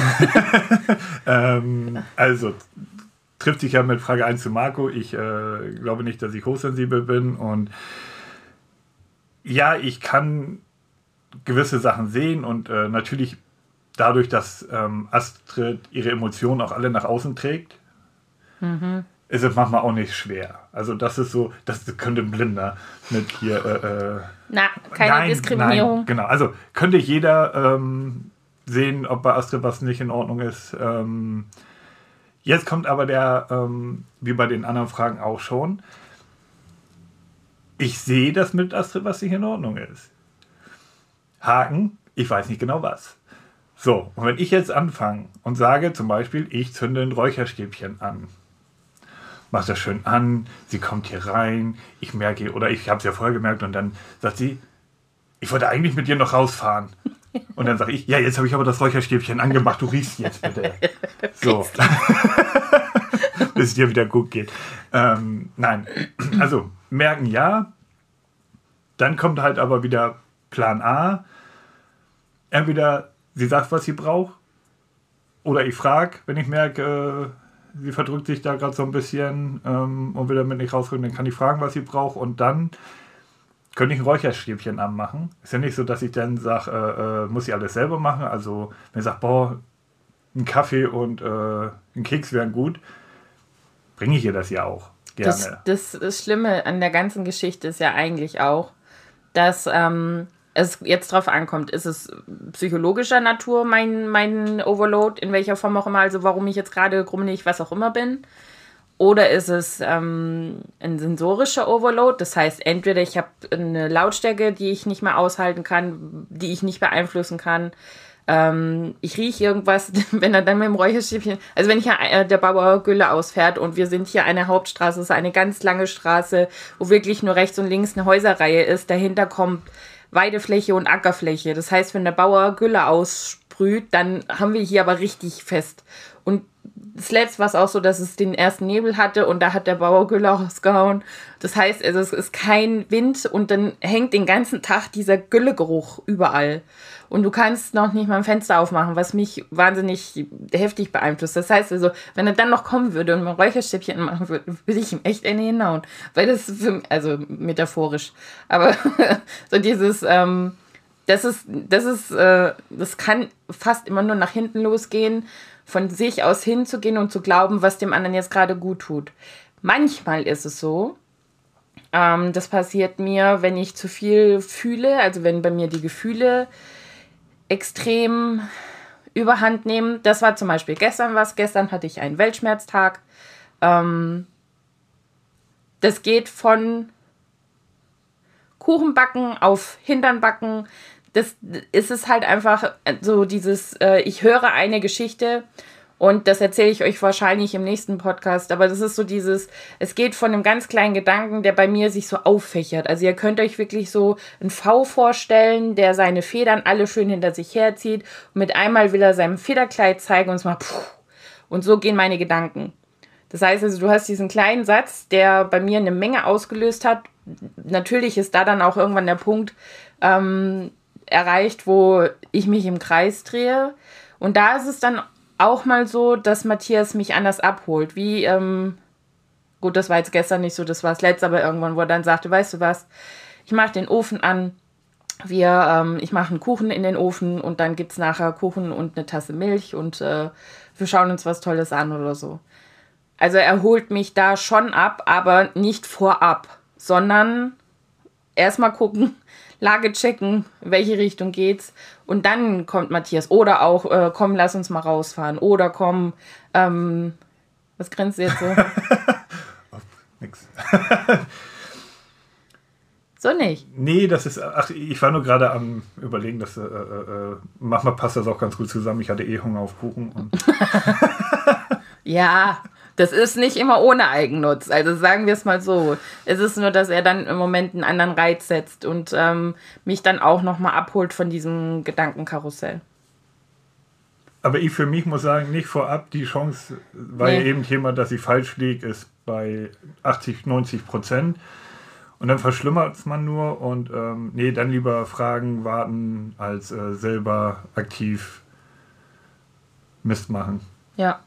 Also, trifft sich ja mit Frage 1 zu Marco. Ich glaube nicht, dass ich hochsensibel bin. Und ja, ich kann gewisse Sachen sehen und natürlich dadurch, dass Astrid ihre Emotionen auch alle nach außen trägt, ist es manchmal auch nicht schwer. Also das ist so, das könnte ein Blinder mit hier... keine Diskriminierung. Nein, genau, also könnte jeder... sehen, ob bei Astrid was nicht in Ordnung ist. Jetzt kommt aber der, wie bei den anderen Fragen auch schon, ich sehe das mit Astrid, was nicht in Ordnung ist. Haken, ich weiß nicht genau was. So, und wenn ich jetzt anfange und sage zum Beispiel, ich zünde ein Räucherstäbchen an, mach das schön an, sie kommt hier rein, ich merke, oder ich habe es ja vorher gemerkt und dann sagt sie, ich wollte eigentlich mit dir noch rausfahren. Und dann sage ich, ja, jetzt habe ich aber das Räucherstäbchen angemacht, du riechst jetzt bitte. So. Bis es dir wieder gut geht. Nein, also merken ja, dann kommt halt aber wieder Plan A. Entweder sie sagt, was sie braucht. Oder ich frage, wenn ich merke, sie verdrückt sich da gerade so ein bisschen und will damit nicht rausrücken, dann kann ich fragen, was sie braucht. Und dann könnte ich ein Räucherstäbchen anmachen. Ist ja nicht so, dass ich dann sage, muss ich alles selber machen. Also wenn ich sage, boah, ein Kaffee und ein Keks wären gut, bringe ich ihr das ja auch gerne. Das Schlimme an der ganzen Geschichte ist ja eigentlich auch, dass es jetzt drauf ankommt, ist es psychologischer Natur, mein Overload, in welcher Form auch immer, also warum ich jetzt gerade grummelig, was auch immer bin, oder ist es ein sensorischer Overload, das heißt, entweder ich habe eine Lautstärke, die ich nicht mehr aushalten kann, die ich nicht beeinflussen kann, ich rieche irgendwas, wenn er dann mit dem Räucherstäbchen, also wenn hier der Bauer Gülle ausfährt und wir sind hier eine Hauptstraße, es ist eine ganz lange Straße, wo wirklich nur rechts und links eine Häuserreihe ist, dahinter kommt Weidefläche und Ackerfläche. Das heißt, wenn der Bauer Gülle aussprüht, dann haben wir hier aber richtig fest. Und das letzte war es auch so, dass es den ersten Nebel hatte und da hat der Bauer Gülle rausgehauen. Das heißt, also es ist kein Wind und dann hängt den ganzen Tag dieser Güllegeruch überall. Und du kannst noch nicht mal ein Fenster aufmachen, was mich wahnsinnig heftig beeinflusst. Das heißt also, wenn er dann noch kommen würde und ein Räucherstäbchen machen würde, würde ich ihm echt eine hinhauen. Weil das für mich, also metaphorisch, aber so dieses, das kann fast immer nur nach hinten losgehen, von sich aus hinzugehen und zu glauben, was dem anderen jetzt gerade gut tut. Manchmal ist es so, das passiert mir, wenn ich zu viel fühle, also wenn bei mir die Gefühle extrem überhand nehmen. Das war zum Beispiel gestern was. Gestern hatte ich einen Weltschmerztag. Das geht von Kuchenbacken auf Hinternbacken. Das ist es halt einfach so dieses, ich höre eine Geschichte und das erzähle ich euch wahrscheinlich im nächsten Podcast, aber das ist so dieses, es geht von einem ganz kleinen Gedanken, der bei mir sich so auffächert. Also ihr könnt euch wirklich so einen V vorstellen, der seine Federn alle schön hinter sich herzieht und mit einmal will er seinem Federkleid zeigen und es macht pff, und so gehen meine Gedanken. Das heißt also, du hast diesen kleinen Satz, der bei mir eine Menge ausgelöst hat. Natürlich ist da dann auch irgendwann der Punkt erreicht, wo ich mich im Kreis drehe. Und da ist es dann auch mal so, dass Matthias mich anders abholt. Wie, gut, das war jetzt gestern nicht so, das war das letzte, aber irgendwann, wo er dann sagte, weißt du was, ich mache den Ofen an, ich mache einen Kuchen in den Ofen und dann gibt es nachher Kuchen und eine Tasse Milch und wir schauen uns was Tolles an oder so. Also er holt mich da schon ab, aber nicht vorab, sondern erstmal gucken, Lage checken, in welche Richtung geht's. Und dann kommt Matthias. Oder auch, komm, lass uns mal rausfahren. Oder komm, was grinst du jetzt so? Nix. So nicht. Nee, das ist, ach, ich war nur gerade am Überlegen, dass manchmal passt das auch ganz gut zusammen. Ich hatte Hunger auf Kuchen. Und ja, das ist nicht immer ohne Eigennutz. Also sagen wir es mal so. Es ist nur, dass er dann im Moment einen anderen Reiz setzt und mich dann auch nochmal abholt von diesem Gedankenkarussell. Aber ich für mich muss sagen, nicht vorab. Die Chance, weil eben Thema, dass ich falsch liege, ist bei 80-90%. Und dann verschlimmert es man nur und dann lieber fragen, warten, als selber aktiv Mist machen. Ja.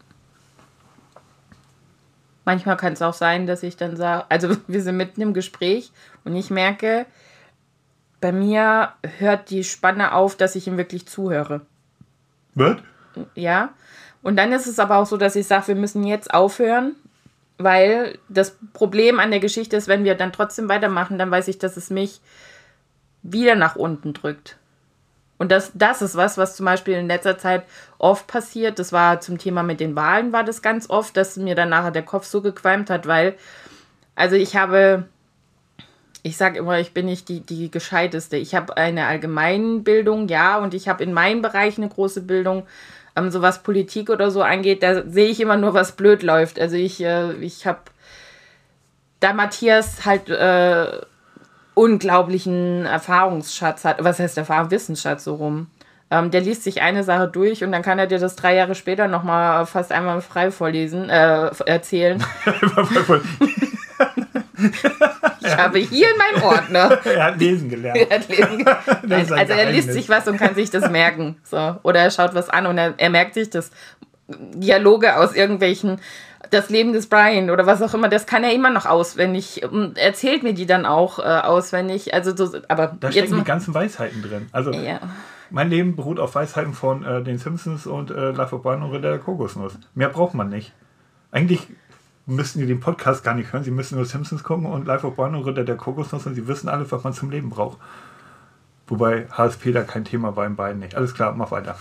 Manchmal kann es auch sein, dass ich dann sage, also wir sind mitten im Gespräch und ich merke, bei mir hört die Spanne auf, dass ich ihm wirklich zuhöre. Was? Ja. Und dann ist es aber auch so, dass ich sage, wir müssen jetzt aufhören, weil das Problem an der Geschichte ist, wenn wir dann trotzdem weitermachen, dann weiß ich, dass es mich wieder nach unten drückt. Und das ist was zum Beispiel in letzter Zeit oft passiert. Das war zum Thema mit den Wahlen, war das ganz oft, dass mir dann nachher der Kopf so gequalmt hat, weil, also ich sage immer, ich bin nicht die Gescheiteste. Ich habe eine Allgemeinbildung, ja, und ich habe in meinem Bereich eine große Bildung. So was Politik oder so angeht, da sehe ich immer nur, was blöd läuft. Also ich habe da Matthias halt unglaublichen Erfahrungsschatz hat. Was heißt Wissensschatz so rum? Der liest sich eine Sache durch und dann kann er dir das 3 Jahre später nochmal fast einmal frei vorlesen, erzählen. Ich habe hier in meinem Ordner. Er hat lesen gelernt. Also er liest sich was und kann sich das merken. So. Oder er schaut was an und er merkt sich das. Dialoge aus irgendwelchen, das Leben des Brian oder was auch immer, das kann er immer noch auswendig. Erzählt mir die dann auch auswendig. Also so, aber da stecken die ganzen Weisheiten drin. Also mein Leben beruht auf Weisheiten von den Simpsons und Life of Brian und Ritter der Kokosnuss. Mehr braucht man nicht. Eigentlich müssten die den Podcast gar nicht hören. Sie müssen nur Simpsons gucken und Life of Brian und Ritter der Kokosnuss und sie wissen alles, was man zum Leben braucht. Wobei HSP da kein Thema war in beiden nicht. Alles klar, mach weiter.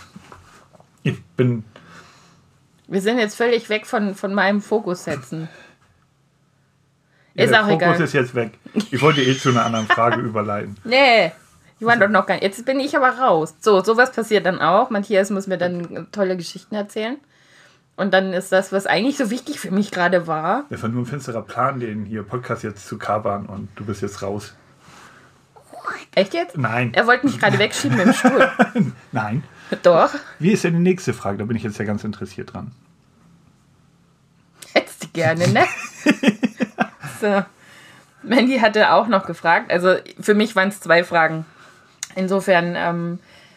Wir sind jetzt völlig weg von meinem Fokus setzen. Ja, ist auch egal. Der Fokus ist jetzt weg. Ich wollte zu einer anderen Frage überleiten. Nee, die waren doch noch gar nicht. Jetzt bin ich aber raus. Sowas passiert dann auch. Matthias muss mir dann tolle Geschichten erzählen. Und dann ist das, was eigentlich so wichtig für mich gerade war. Das war nur ein finsterer Plan, den hier Podcast jetzt zu covern und du bist jetzt raus. Echt jetzt? Nein. Er wollte mich gerade wegschieben mit dem Stuhl. Nein. Doch. Wie ist denn die nächste Frage? Da bin ich jetzt ja ganz interessiert dran. Hättest du gerne, ne? So. Mandy hatte auch noch gefragt. Also für mich waren es 2 Fragen. Insofern,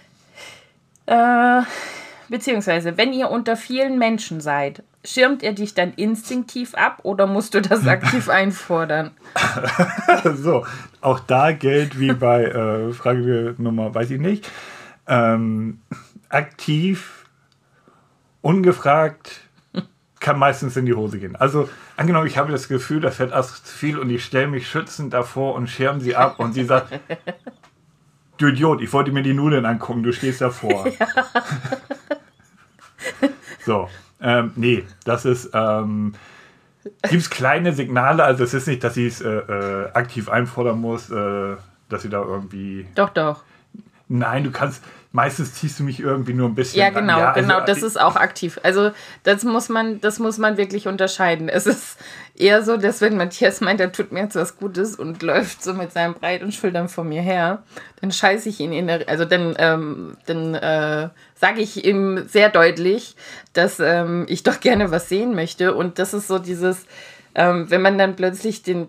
beziehungsweise, wenn ihr unter vielen Menschen seid, schirmt ihr dich dann instinktiv ab oder musst du das aktiv einfordern? So, auch da gilt wie bei Frage Nummer, weiß ich nicht, aktiv, ungefragt, kann meistens in die Hose gehen. Also angenommen, ich habe das Gefühl, da fährt Astrid zu viel und ich stelle mich schützend davor und schirme sie ab und sie sagt, du Idiot, ich wollte mir die Nudeln angucken, du stehst davor. Ja. So, nee, das ist, gibt es kleine Signale, also es ist nicht, dass sie es aktiv einfordern muss, dass sie da irgendwie... Doch. Nein, du kannst, meistens ziehst du mich irgendwie nur ein bisschen... Ja, genau, das ist auch aktiv. Also das muss man wirklich unterscheiden. Es ist eher so, dass wenn Matthias meint, er tut mir jetzt was Gutes und läuft so mit seinen breiten Schultern vor mir her, dann scheiße ich ihn dann sage ich ihm sehr deutlich, dass ich doch gerne was sehen möchte. Und das ist so dieses, wenn man dann plötzlich den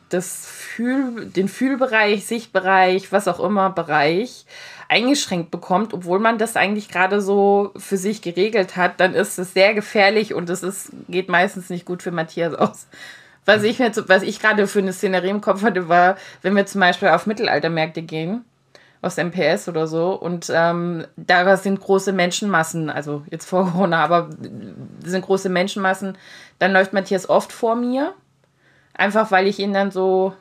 Fühlbereich, Sichtbereich, was auch immer Bereich eingeschränkt bekommt, obwohl man das eigentlich gerade so für sich geregelt hat, dann ist es sehr gefährlich und geht meistens nicht gut für Matthias aus. Was ich gerade für eine Szenerie im Kopf hatte, war, wenn wir zum Beispiel auf Mittelaltermärkte gehen, aus MPS oder so, und da sind große Menschenmassen, also jetzt vor Corona, aber sind große Menschenmassen, dann läuft Matthias oft vor mir, einfach weil ich ihn dann so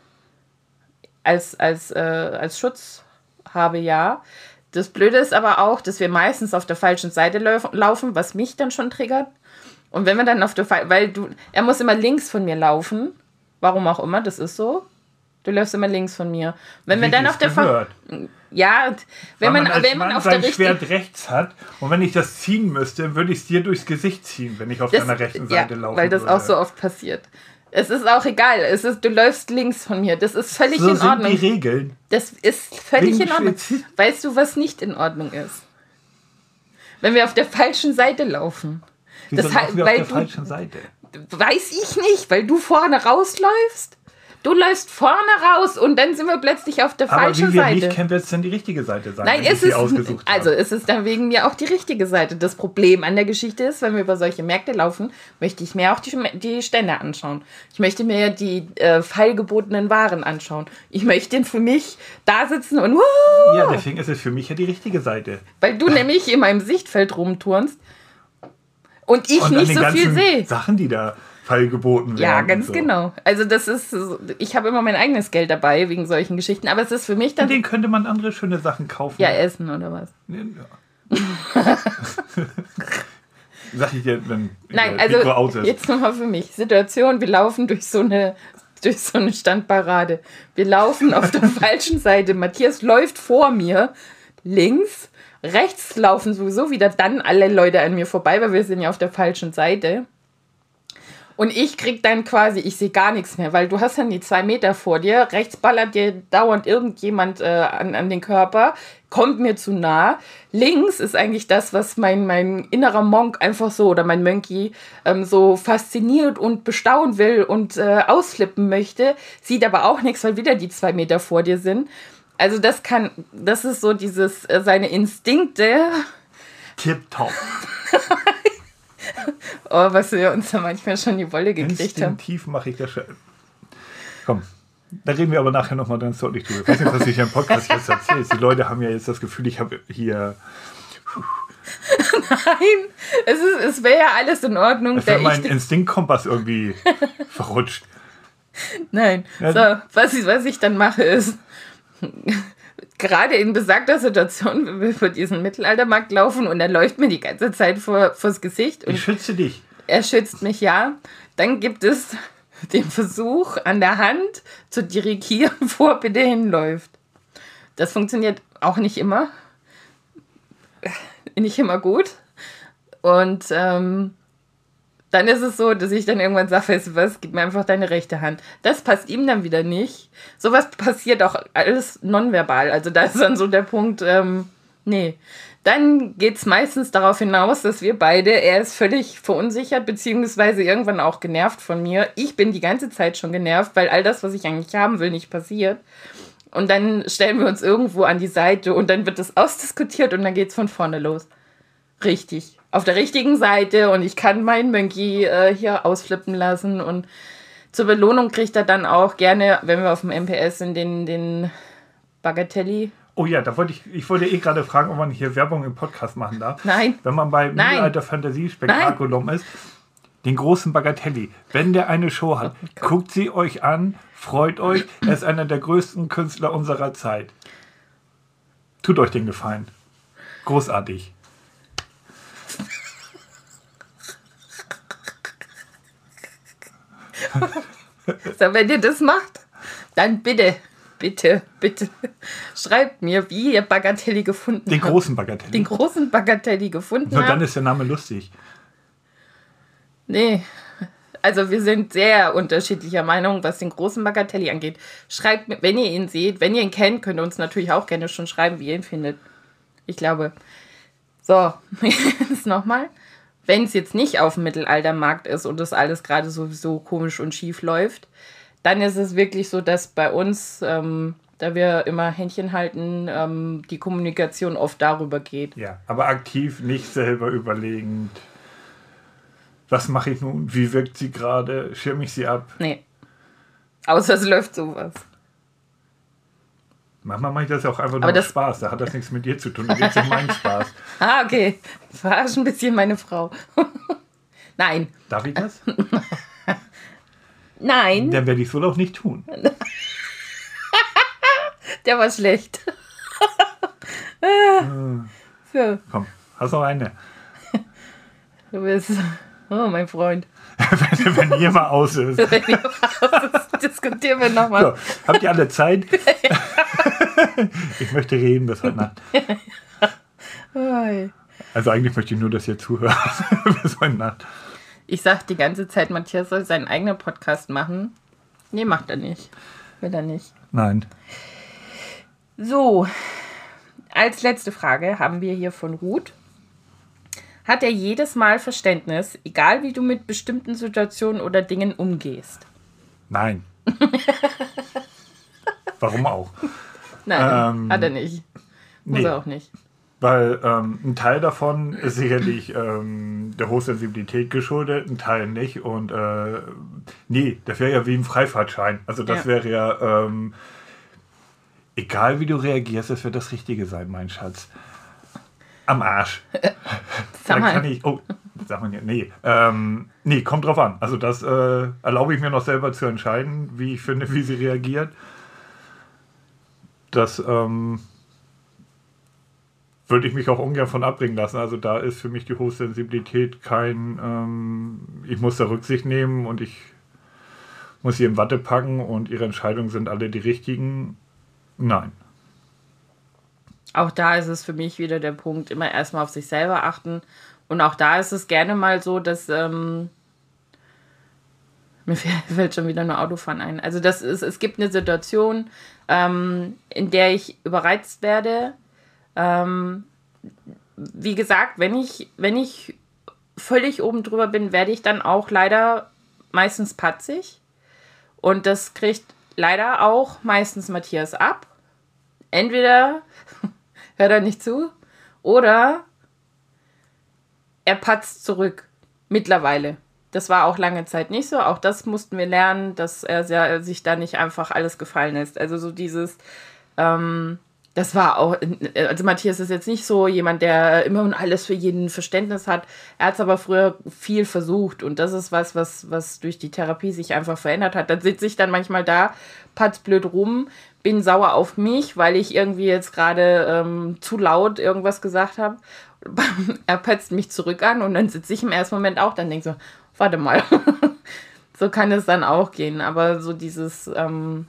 als Schutz habe, ja. Das Blöde ist aber auch, dass wir meistens auf der falschen Seite laufen, was mich dann schon triggert. Und wenn wir dann er muss immer links von mir laufen, warum auch immer, das ist so. Du läufst immer links von mir. Wenn wir dann auf der ja, wenn man auf der Schwert rechts hat und wenn ich das ziehen müsste, würde ich es dir durchs Gesicht ziehen, wenn ich auf deiner rechten Seite laufe. Weil das auch so oft passiert. Es ist auch egal. Du läufst links von mir. Das ist völlig in Ordnung. So sind die Regeln. Das ist völlig in Ordnung. Weißt du, was nicht in Ordnung ist? Wenn wir auf der falschen Seite laufen. Wieso laufen wir auf der falschen Seite? Weiß ich nicht, weil du vorne rausläufst. Du läufst vorne raus und dann sind wir plötzlich auf der falschen Seite. Aber wie wir nicht kennen, wird es dann die richtige Seite sein, Nein, es ist dann wegen mir auch die richtige Seite. Das Problem an der Geschichte ist, wenn wir über solche Märkte laufen, möchte ich mir auch die Stände anschauen. Ich möchte mir die feilgebotenen Waren anschauen. Ich möchte für mich da sitzen und ja, deswegen ist es für mich ja die richtige Seite. Weil du nämlich in meinem Sichtfeld rumturnst und ich nicht so viel sehe. Sachen, die da geboten werden. Ja, ganz genau. Also ich habe immer mein eigenes Geld dabei wegen solchen Geschichten, aber es ist für mich dann... Mit denen könnte man andere schöne Sachen kaufen. Ja, essen oder was? Ja. Sag ich dir, wenn Nein, also aus ist. Jetzt nochmal für mich. Situation, wir laufen durch so eine Standparade. Wir laufen auf der falschen Seite. Matthias läuft vor mir, links, rechts laufen sowieso wieder dann alle Leute an mir vorbei, weil wir sind ja auf der falschen Seite. Und ich krieg dann quasi, ich sehe gar nichts mehr, weil du hast dann die 2 Meter vor dir, rechts ballert dir dauernd irgendjemand an den Körper, kommt mir zu nah. Links ist eigentlich das, was mein innerer Monk einfach so, oder mein Mönchi, so fasziniert und bestaunen will und ausflippen möchte, sieht aber auch nichts, weil wieder die 2 Meter vor dir sind. Also das ist so dieses, seine Instinkte. Tipptopp. Oh, was wir uns da manchmal schon die Wolle gekriegt haben. Instinktiv mache ich das schon. Komm, da reden wir aber nachher nochmal ganz deutlich drüber. Ich weiß nicht, was ich im Podcast jetzt erzähle. Die Leute haben ja jetzt das Gefühl, ich habe hier... Nein, es wäre ja alles in Ordnung. Als wäre mein Instinktkompass irgendwie verrutscht. Nein, ja. So, was ich dann mache ist... Gerade in besagter Situation, wenn wir vor diesen Mittelaltermarkt laufen und er läuft mir die ganze Zeit vors Gesicht. Und ich schütze dich. Er schützt mich, ja. Dann gibt es den Versuch, an der Hand zu dirigieren, wo er bitte hinläuft. Das funktioniert auch nicht immer. Nicht immer gut. Und dann ist es so, dass ich dann irgendwann sage, weißt du was, gib mir einfach deine rechte Hand. Das passt ihm dann wieder nicht. Sowas passiert auch alles nonverbal. Also da ist dann so der Punkt, nee. Dann geht es meistens darauf hinaus, dass wir beide, er ist völlig verunsichert, beziehungsweise irgendwann auch genervt von mir. Ich bin die ganze Zeit schon genervt, weil all das, was ich eigentlich haben will, nicht passiert. Und dann stellen wir uns irgendwo an die Seite und dann wird das ausdiskutiert und dann geht es von vorne los. Richtig. Auf der richtigen Seite und ich kann meinen Mönchi hier ausflippen lassen und zur Belohnung kriegt er dann auch gerne, wenn wir auf dem MPS sind, den Bagatelli. Oh ja, ich wollte gerade fragen, ob man hier Werbung im Podcast machen darf. Nein. Wenn man bei Mittelalter Fantasie-Spektakulum ist, den großen Bagatelli. Wenn der eine Show hat, guckt sie euch an, freut euch. Er ist einer der größten Künstler unserer Zeit. Tut euch den Gefallen. Großartig. So, wenn ihr das macht, dann bitte schreibt mir, wie ihr Bagatelli gefunden habt. Den großen Bagatelli. Den großen Bagatelli gefunden Nur habt. dann ist der Name lustig. Nee, also wir sind sehr unterschiedlicher Meinung, was den großen Bagatelli angeht. Schreibt mir, wenn ihr ihn seht, wenn ihr ihn kennt, könnt ihr uns natürlich auch gerne schon schreiben, wie ihr ihn findet. Ich glaube. So, jetzt nochmal. Wenn es jetzt nicht auf dem Mittelaltermarkt ist und das alles gerade sowieso komisch und schief läuft, dann ist es wirklich so, dass bei uns, da wir immer Händchen halten, die Kommunikation oft darüber geht. Ja, aber aktiv, nicht selber überlegend. Was mache ich nun? Wie wirkt sie gerade? Schirme ich sie ab? Nee. Außer es läuft sowas. Manchmal mache ich das ja auch einfach nur aus Spaß. Da hat das nichts mit dir zu tun. Da geht es um meinen Spaß. Ah, okay. Verarsche ein bisschen meine Frau. Nein. Darf ich das? Nein. Dann werde ich so doch nicht tun. Der war schlecht. So. Komm, hast noch eine. Du bist... Oh, mein Freund. wenn ihr mal aus ist. Wenn ihr mal aus ist, diskutieren wir nochmal. So, habt ihr alle Zeit? Ich möchte reden bis heute Nacht. Also eigentlich möchte ich nur, dass ihr zuhört bis heute Nacht. Ich sag die ganze Zeit, Matthias soll seinen eigenen Podcast machen. Nee, macht er nicht. Will er nicht. Nein. So, als letzte Frage haben wir hier von Ruth. Hat er jedes Mal Verständnis, egal wie du mit bestimmten Situationen oder Dingen umgehst? Nein. Warum auch? Nein, hat er nicht. Muss er auch nicht. Weil ein Teil davon ist sicherlich der Hochsensibilität geschuldet, ein Teil nicht. Und nee, das wäre ja wie ein Freifahrtschein. Also das wäre ja, egal wie du reagierst, das wird das Richtige sein, mein Schatz. Am Arsch. Sag mal. Kann ich, oh, sag mal, nee. Nee, kommt drauf an. Also das erlaube ich mir noch selber zu entscheiden, wie ich finde, wie sie reagiert. Das würde ich mich auch ungern von abbringen lassen. Also da ist für mich die Hochsensibilität kein, ich muss da Rücksicht nehmen und ich muss sie in Watte packen und ihre Entscheidungen sind alle die richtigen. Nein. Auch da ist es für mich wieder der Punkt, immer erstmal auf sich selber achten. Und auch da ist es gerne mal so, dass Mir fällt schon wieder nur Autofahren ein. Also es gibt eine Situation, in der ich überreizt werde. Wie gesagt, wenn ich völlig oben drüber bin, werde ich dann auch leider meistens patzig. Und das kriegt leider auch meistens Matthias ab. Entweder hört er nicht zu oder er patzt zurück. Mittlerweile. Das war auch lange Zeit nicht so. Auch das mussten wir lernen, dass er sich da nicht einfach alles gefallen lässt. Also so dieses, das war auch, also Matthias ist jetzt nicht so jemand, der immer und alles für jeden Verständnis hat. Er hat es aber früher viel versucht und das ist was durch die Therapie sich einfach verändert hat. Dann sitze ich dann manchmal da, patz blöd rum, bin sauer auf mich, weil ich irgendwie jetzt gerade zu laut irgendwas gesagt habe. Er petzt mich zurück an und dann sitze ich im ersten Moment auch, dann denke ich so, warte mal. So kann es dann auch gehen. Aber so dieses, du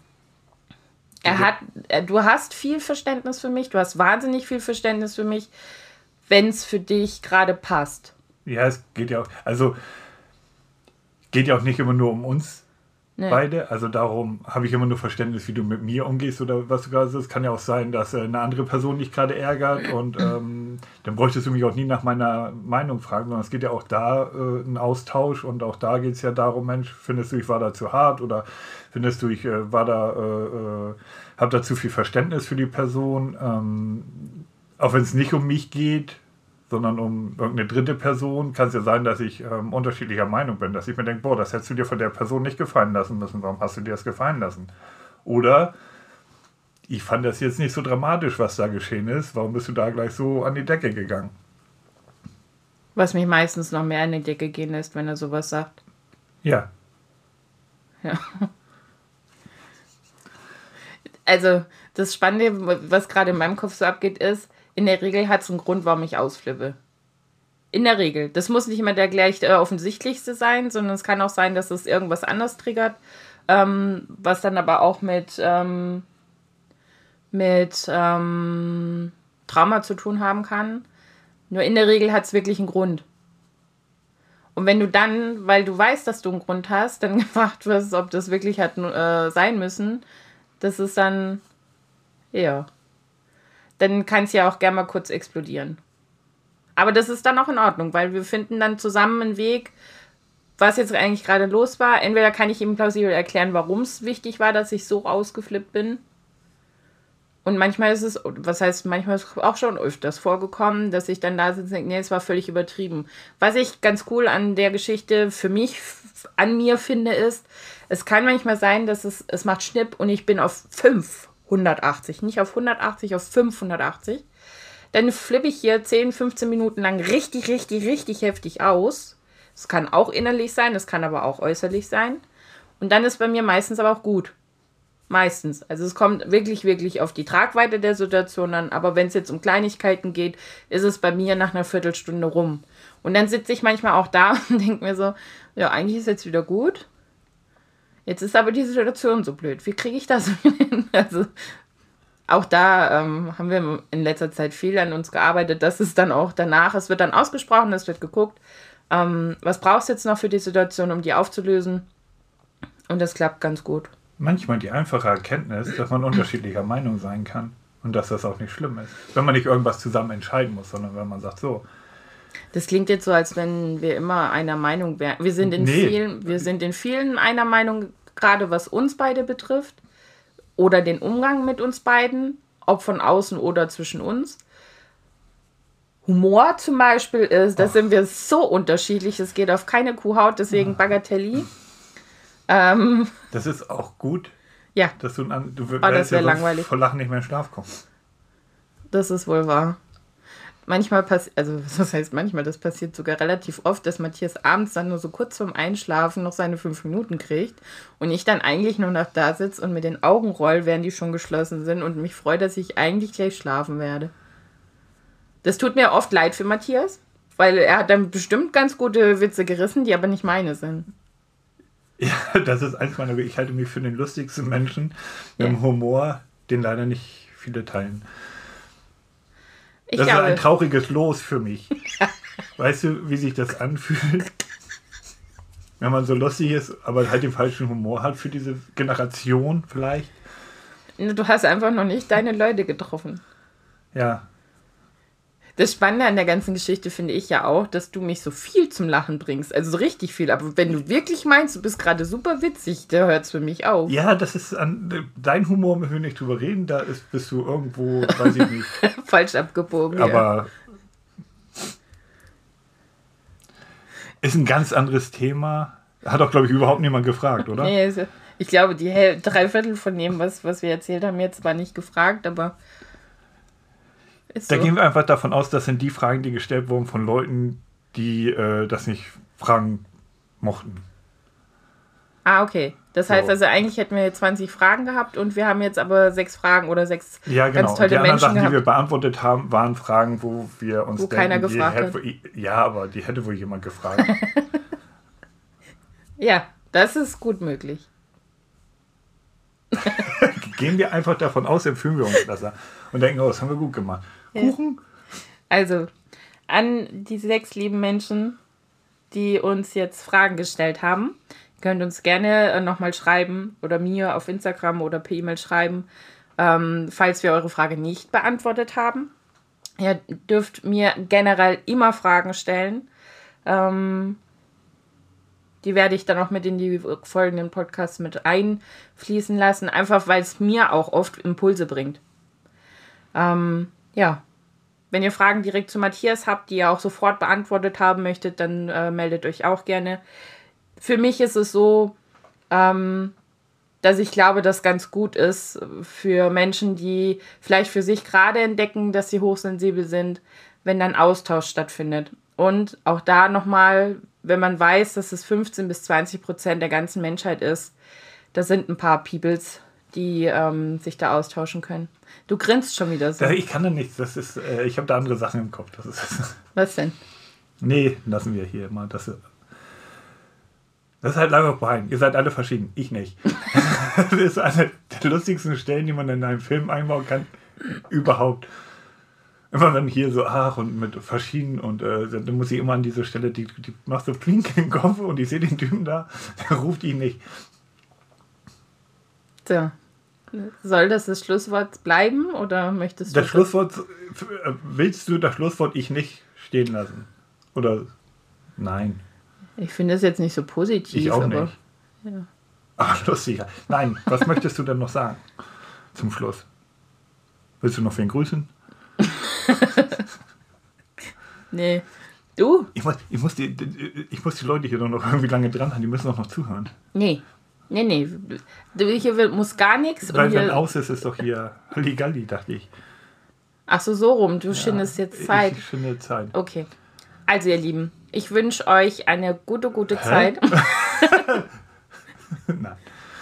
hast viel Verständnis für mich, du hast wahnsinnig viel Verständnis für mich, wenn es für dich gerade passt. Ja, es geht ja auch nicht immer nur um uns beide. Also darum habe ich immer nur Verständnis, wie du mit mir umgehst oder was du gerade sagst. Es kann ja auch sein, dass eine andere Person dich gerade ärgert und dann bräuchtest du mich auch nie nach meiner Meinung fragen, sondern es geht ja auch da ein Austausch und auch da geht es ja darum, Mensch, findest du, ich war da zu hart oder findest du, ich habe da zu viel Verständnis für die Person, auch wenn es nicht um mich geht, sondern um irgendeine dritte Person, kann es ja sein, dass ich unterschiedlicher Meinung bin, dass ich mir denke, boah, das hättest du dir von der Person nicht gefallen lassen müssen, warum hast du dir das gefallen lassen? Oder ich fand das jetzt nicht so dramatisch, was da geschehen ist, warum bist du da gleich so an die Decke gegangen? Was mich meistens noch mehr an die Decke gehen lässt, wenn er sowas sagt. Ja. Ja. Also das Spannende, was gerade in meinem Kopf so abgeht, ist, in der Regel hat es einen Grund, warum ich ausflippe. In der Regel. Das muss nicht immer der gleich offensichtlichste sein, sondern es kann auch sein, dass es irgendwas anderes triggert, was dann aber auch mit Trauma zu tun haben kann. Nur in der Regel hat es wirklich einen Grund. Und wenn du dann, weil du weißt, dass du einen Grund hast, dann gefragt wirst, ob das wirklich hat sein müssen, das ist dann, ja, dann kann es ja auch gerne mal kurz explodieren. Aber das ist dann auch in Ordnung, weil wir finden dann zusammen einen Weg, was jetzt eigentlich gerade los war. Entweder kann ich ihm plausibel erklären, warum es wichtig war, dass ich so ausgeflippt bin. Und manchmal ist es, manchmal ist es auch schon öfters vorgekommen, dass ich dann da sitze und denke, nee, es war völlig übertrieben. Was ich ganz cool an der Geschichte für mich, an mir finde, ist, es kann manchmal sein, dass es macht Schnipp und ich bin auf 580, nicht auf 180, auf 580. Dann flippe ich hier 10, 15 Minuten lang richtig, richtig, richtig heftig aus. Es kann auch innerlich sein, es kann aber auch äußerlich sein. Und dann ist bei mir meistens aber auch gut. Meistens. Also es kommt wirklich, wirklich auf die Tragweite der Situation an. Aber wenn es jetzt um Kleinigkeiten geht, ist es bei mir nach einer Viertelstunde rum. Und dann sitze ich manchmal auch da und denke mir so, ja, eigentlich ist jetzt wieder gut. Jetzt ist aber die Situation so blöd. Wie kriege ich das hin? Also auch da haben wir in letzter Zeit viel an uns gearbeitet. Das ist dann auch danach, es wird dann ausgesprochen, es wird geguckt, was brauchst du jetzt noch für die Situation, um die aufzulösen? Und das klappt ganz gut. Manchmal die einfache Erkenntnis, dass man unterschiedlicher Meinung sein kann und dass das auch nicht schlimm ist. Wenn man nicht irgendwas zusammen entscheiden muss, sondern wenn man sagt, so. Das klingt jetzt so, als wenn wir immer einer Meinung wären. Wir sind in vielen einer Meinung, gerade was uns beide betrifft oder den Umgang mit uns beiden, ob von außen oder zwischen uns. Humor zum Beispiel ist, da sind wir so unterschiedlich, es geht auf keine Kuhhaut, deswegen Bagatelli. Das ist auch gut, ja. dass du das wäre langweilig. Vor Lachen nicht mehr in Schlaf kommst. Das ist wohl wahr. Manchmal passiert, also was heißt manchmal, das passiert sogar relativ oft, dass Matthias abends dann nur so kurz vorm Einschlafen noch seine 5 Minuten kriegt und ich dann eigentlich nur noch da sitze und mit den Augen roll, während die schon geschlossen sind und mich freue, dass ich eigentlich gleich schlafen werde. Das tut mir oft leid für Matthias, weil er hat dann bestimmt ganz gute Witze gerissen, die aber nicht meine sind. Ja, das ist eins meiner, ich halte mich für den lustigsten Menschen mit dem Humor, den leider nicht viele teilen. Das ist ein trauriges Los für mich. Weißt du, wie sich das anfühlt? wenn man so lustig ist, aber halt den falschen Humor hat für diese Generation vielleicht. Du hast einfach noch nicht deine Leute getroffen. Ja. Das Spannende an der ganzen Geschichte finde ich ja auch, dass du mich so viel zum Lachen bringst. Also so richtig viel. Aber wenn du wirklich meinst, du bist gerade super witzig, da hört es für mich auf. Ja, das ist dein Humor, müssen wir nicht drüber reden. Da bist du irgendwo, weiß ich nicht. Falsch abgebogen. Aber ist ein ganz anderes Thema. Hat auch, glaube ich, überhaupt niemand gefragt, oder? Nee, also, ich glaube, die 3/4 von dem, was wir erzählt haben, jetzt war nicht gefragt, aber Da gehen wir einfach davon aus, das sind die Fragen, die gestellt wurden von Leuten, die das nicht fragen mochten. Ah, okay. Das heißt also, eigentlich hätten wir 20 Fragen gehabt und wir haben jetzt aber 6 Fragen oder 6 ganz tolle die anderen Menschen Sachen, gehabt. die wir beantwortet haben, waren Fragen, wo wir uns denken, keiner gefragt hat. Ja, aber die hätte wohl jemand gefragt. Ja, das ist gut möglich. Gehen wir einfach davon aus, empfehlen wir uns besser und denken, oh, das haben wir gut gemacht. Kuchen? Also, an die 6 lieben Menschen, die uns jetzt Fragen gestellt haben, könnt uns gerne nochmal schreiben oder mir auf Instagram oder per E-Mail schreiben, falls wir eure Frage nicht beantwortet haben. Ihr dürft mir generell immer Fragen stellen. Die werde ich dann auch mit in die folgenden Podcasts mit einfließen lassen, einfach weil es mir auch oft Impulse bringt. Ja, wenn ihr Fragen direkt zu Matthias habt, die ihr auch sofort beantwortet haben möchtet, dann meldet euch auch gerne. Für mich ist es so, dass ich glaube, dass ganz gut ist für Menschen, die vielleicht für sich gerade entdecken, dass sie hochsensibel sind, wenn dann Austausch stattfindet. Und auch da nochmal, wenn man weiß, dass es 15-20% der ganzen Menschheit ist, da sind ein paar Peoples, die sich da austauschen können. Du grinst schon wieder so. Ich kann da nichts. Das ist, ich habe da andere Sachen im Kopf. Das ist Was denn? Nee, lassen wir hier mal. Das ist halt einfach Brian. Ihr seid alle verschieden. Ich nicht. Das ist eine der lustigsten Stellen, die man in einem Film einbauen kann. Überhaupt. Immer wenn hier so, und mit verschieden und dann muss ich immer an diese Stelle, die macht so Plink im Kopf und ich sehe den Typen da, der ruft ihn nicht. So. Soll das Schlusswort bleiben oder möchtest du... Das Schlusswort, willst du das Schlusswort ich nicht stehen lassen? Oder nein? Ich finde das jetzt nicht so positiv. Ich auch aber, nicht. Ja. Ach, lustig. Nein, was möchtest du denn noch sagen zum Schluss? Willst du noch wen grüßen? Nee. Du? Ich muss die Leute hier doch noch irgendwie lange dran haben, die müssen doch noch zuhören. Nee. Hier muss gar nichts. Weil wenn aus ist doch hier Halligalli, dachte ich. Ach so rum. Du schindest jetzt Zeit. Ich schinde Zeit. Okay. Also ihr Lieben, ich wünsche euch eine gute Zeit. Nein.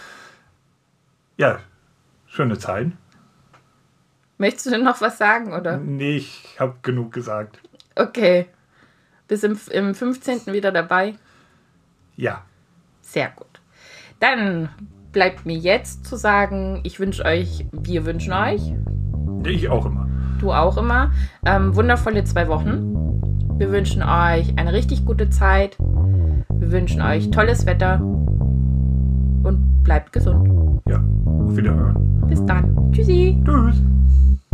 Ja, schöne Zeit. Möchtest du denn noch was sagen, oder? Nee, ich habe genug gesagt. Okay. Bis im 15. wieder dabei? Ja. Sehr gut. Dann bleibt mir jetzt zu sagen, wir wünschen euch. Ich auch immer. Du auch immer. Wundervolle 2 Wochen. Wir wünschen euch eine richtig gute Zeit. Wir wünschen euch tolles Wetter. Und bleibt gesund. Ja, auf Wiederhören. Bis dann. Tschüssi. Tschüss.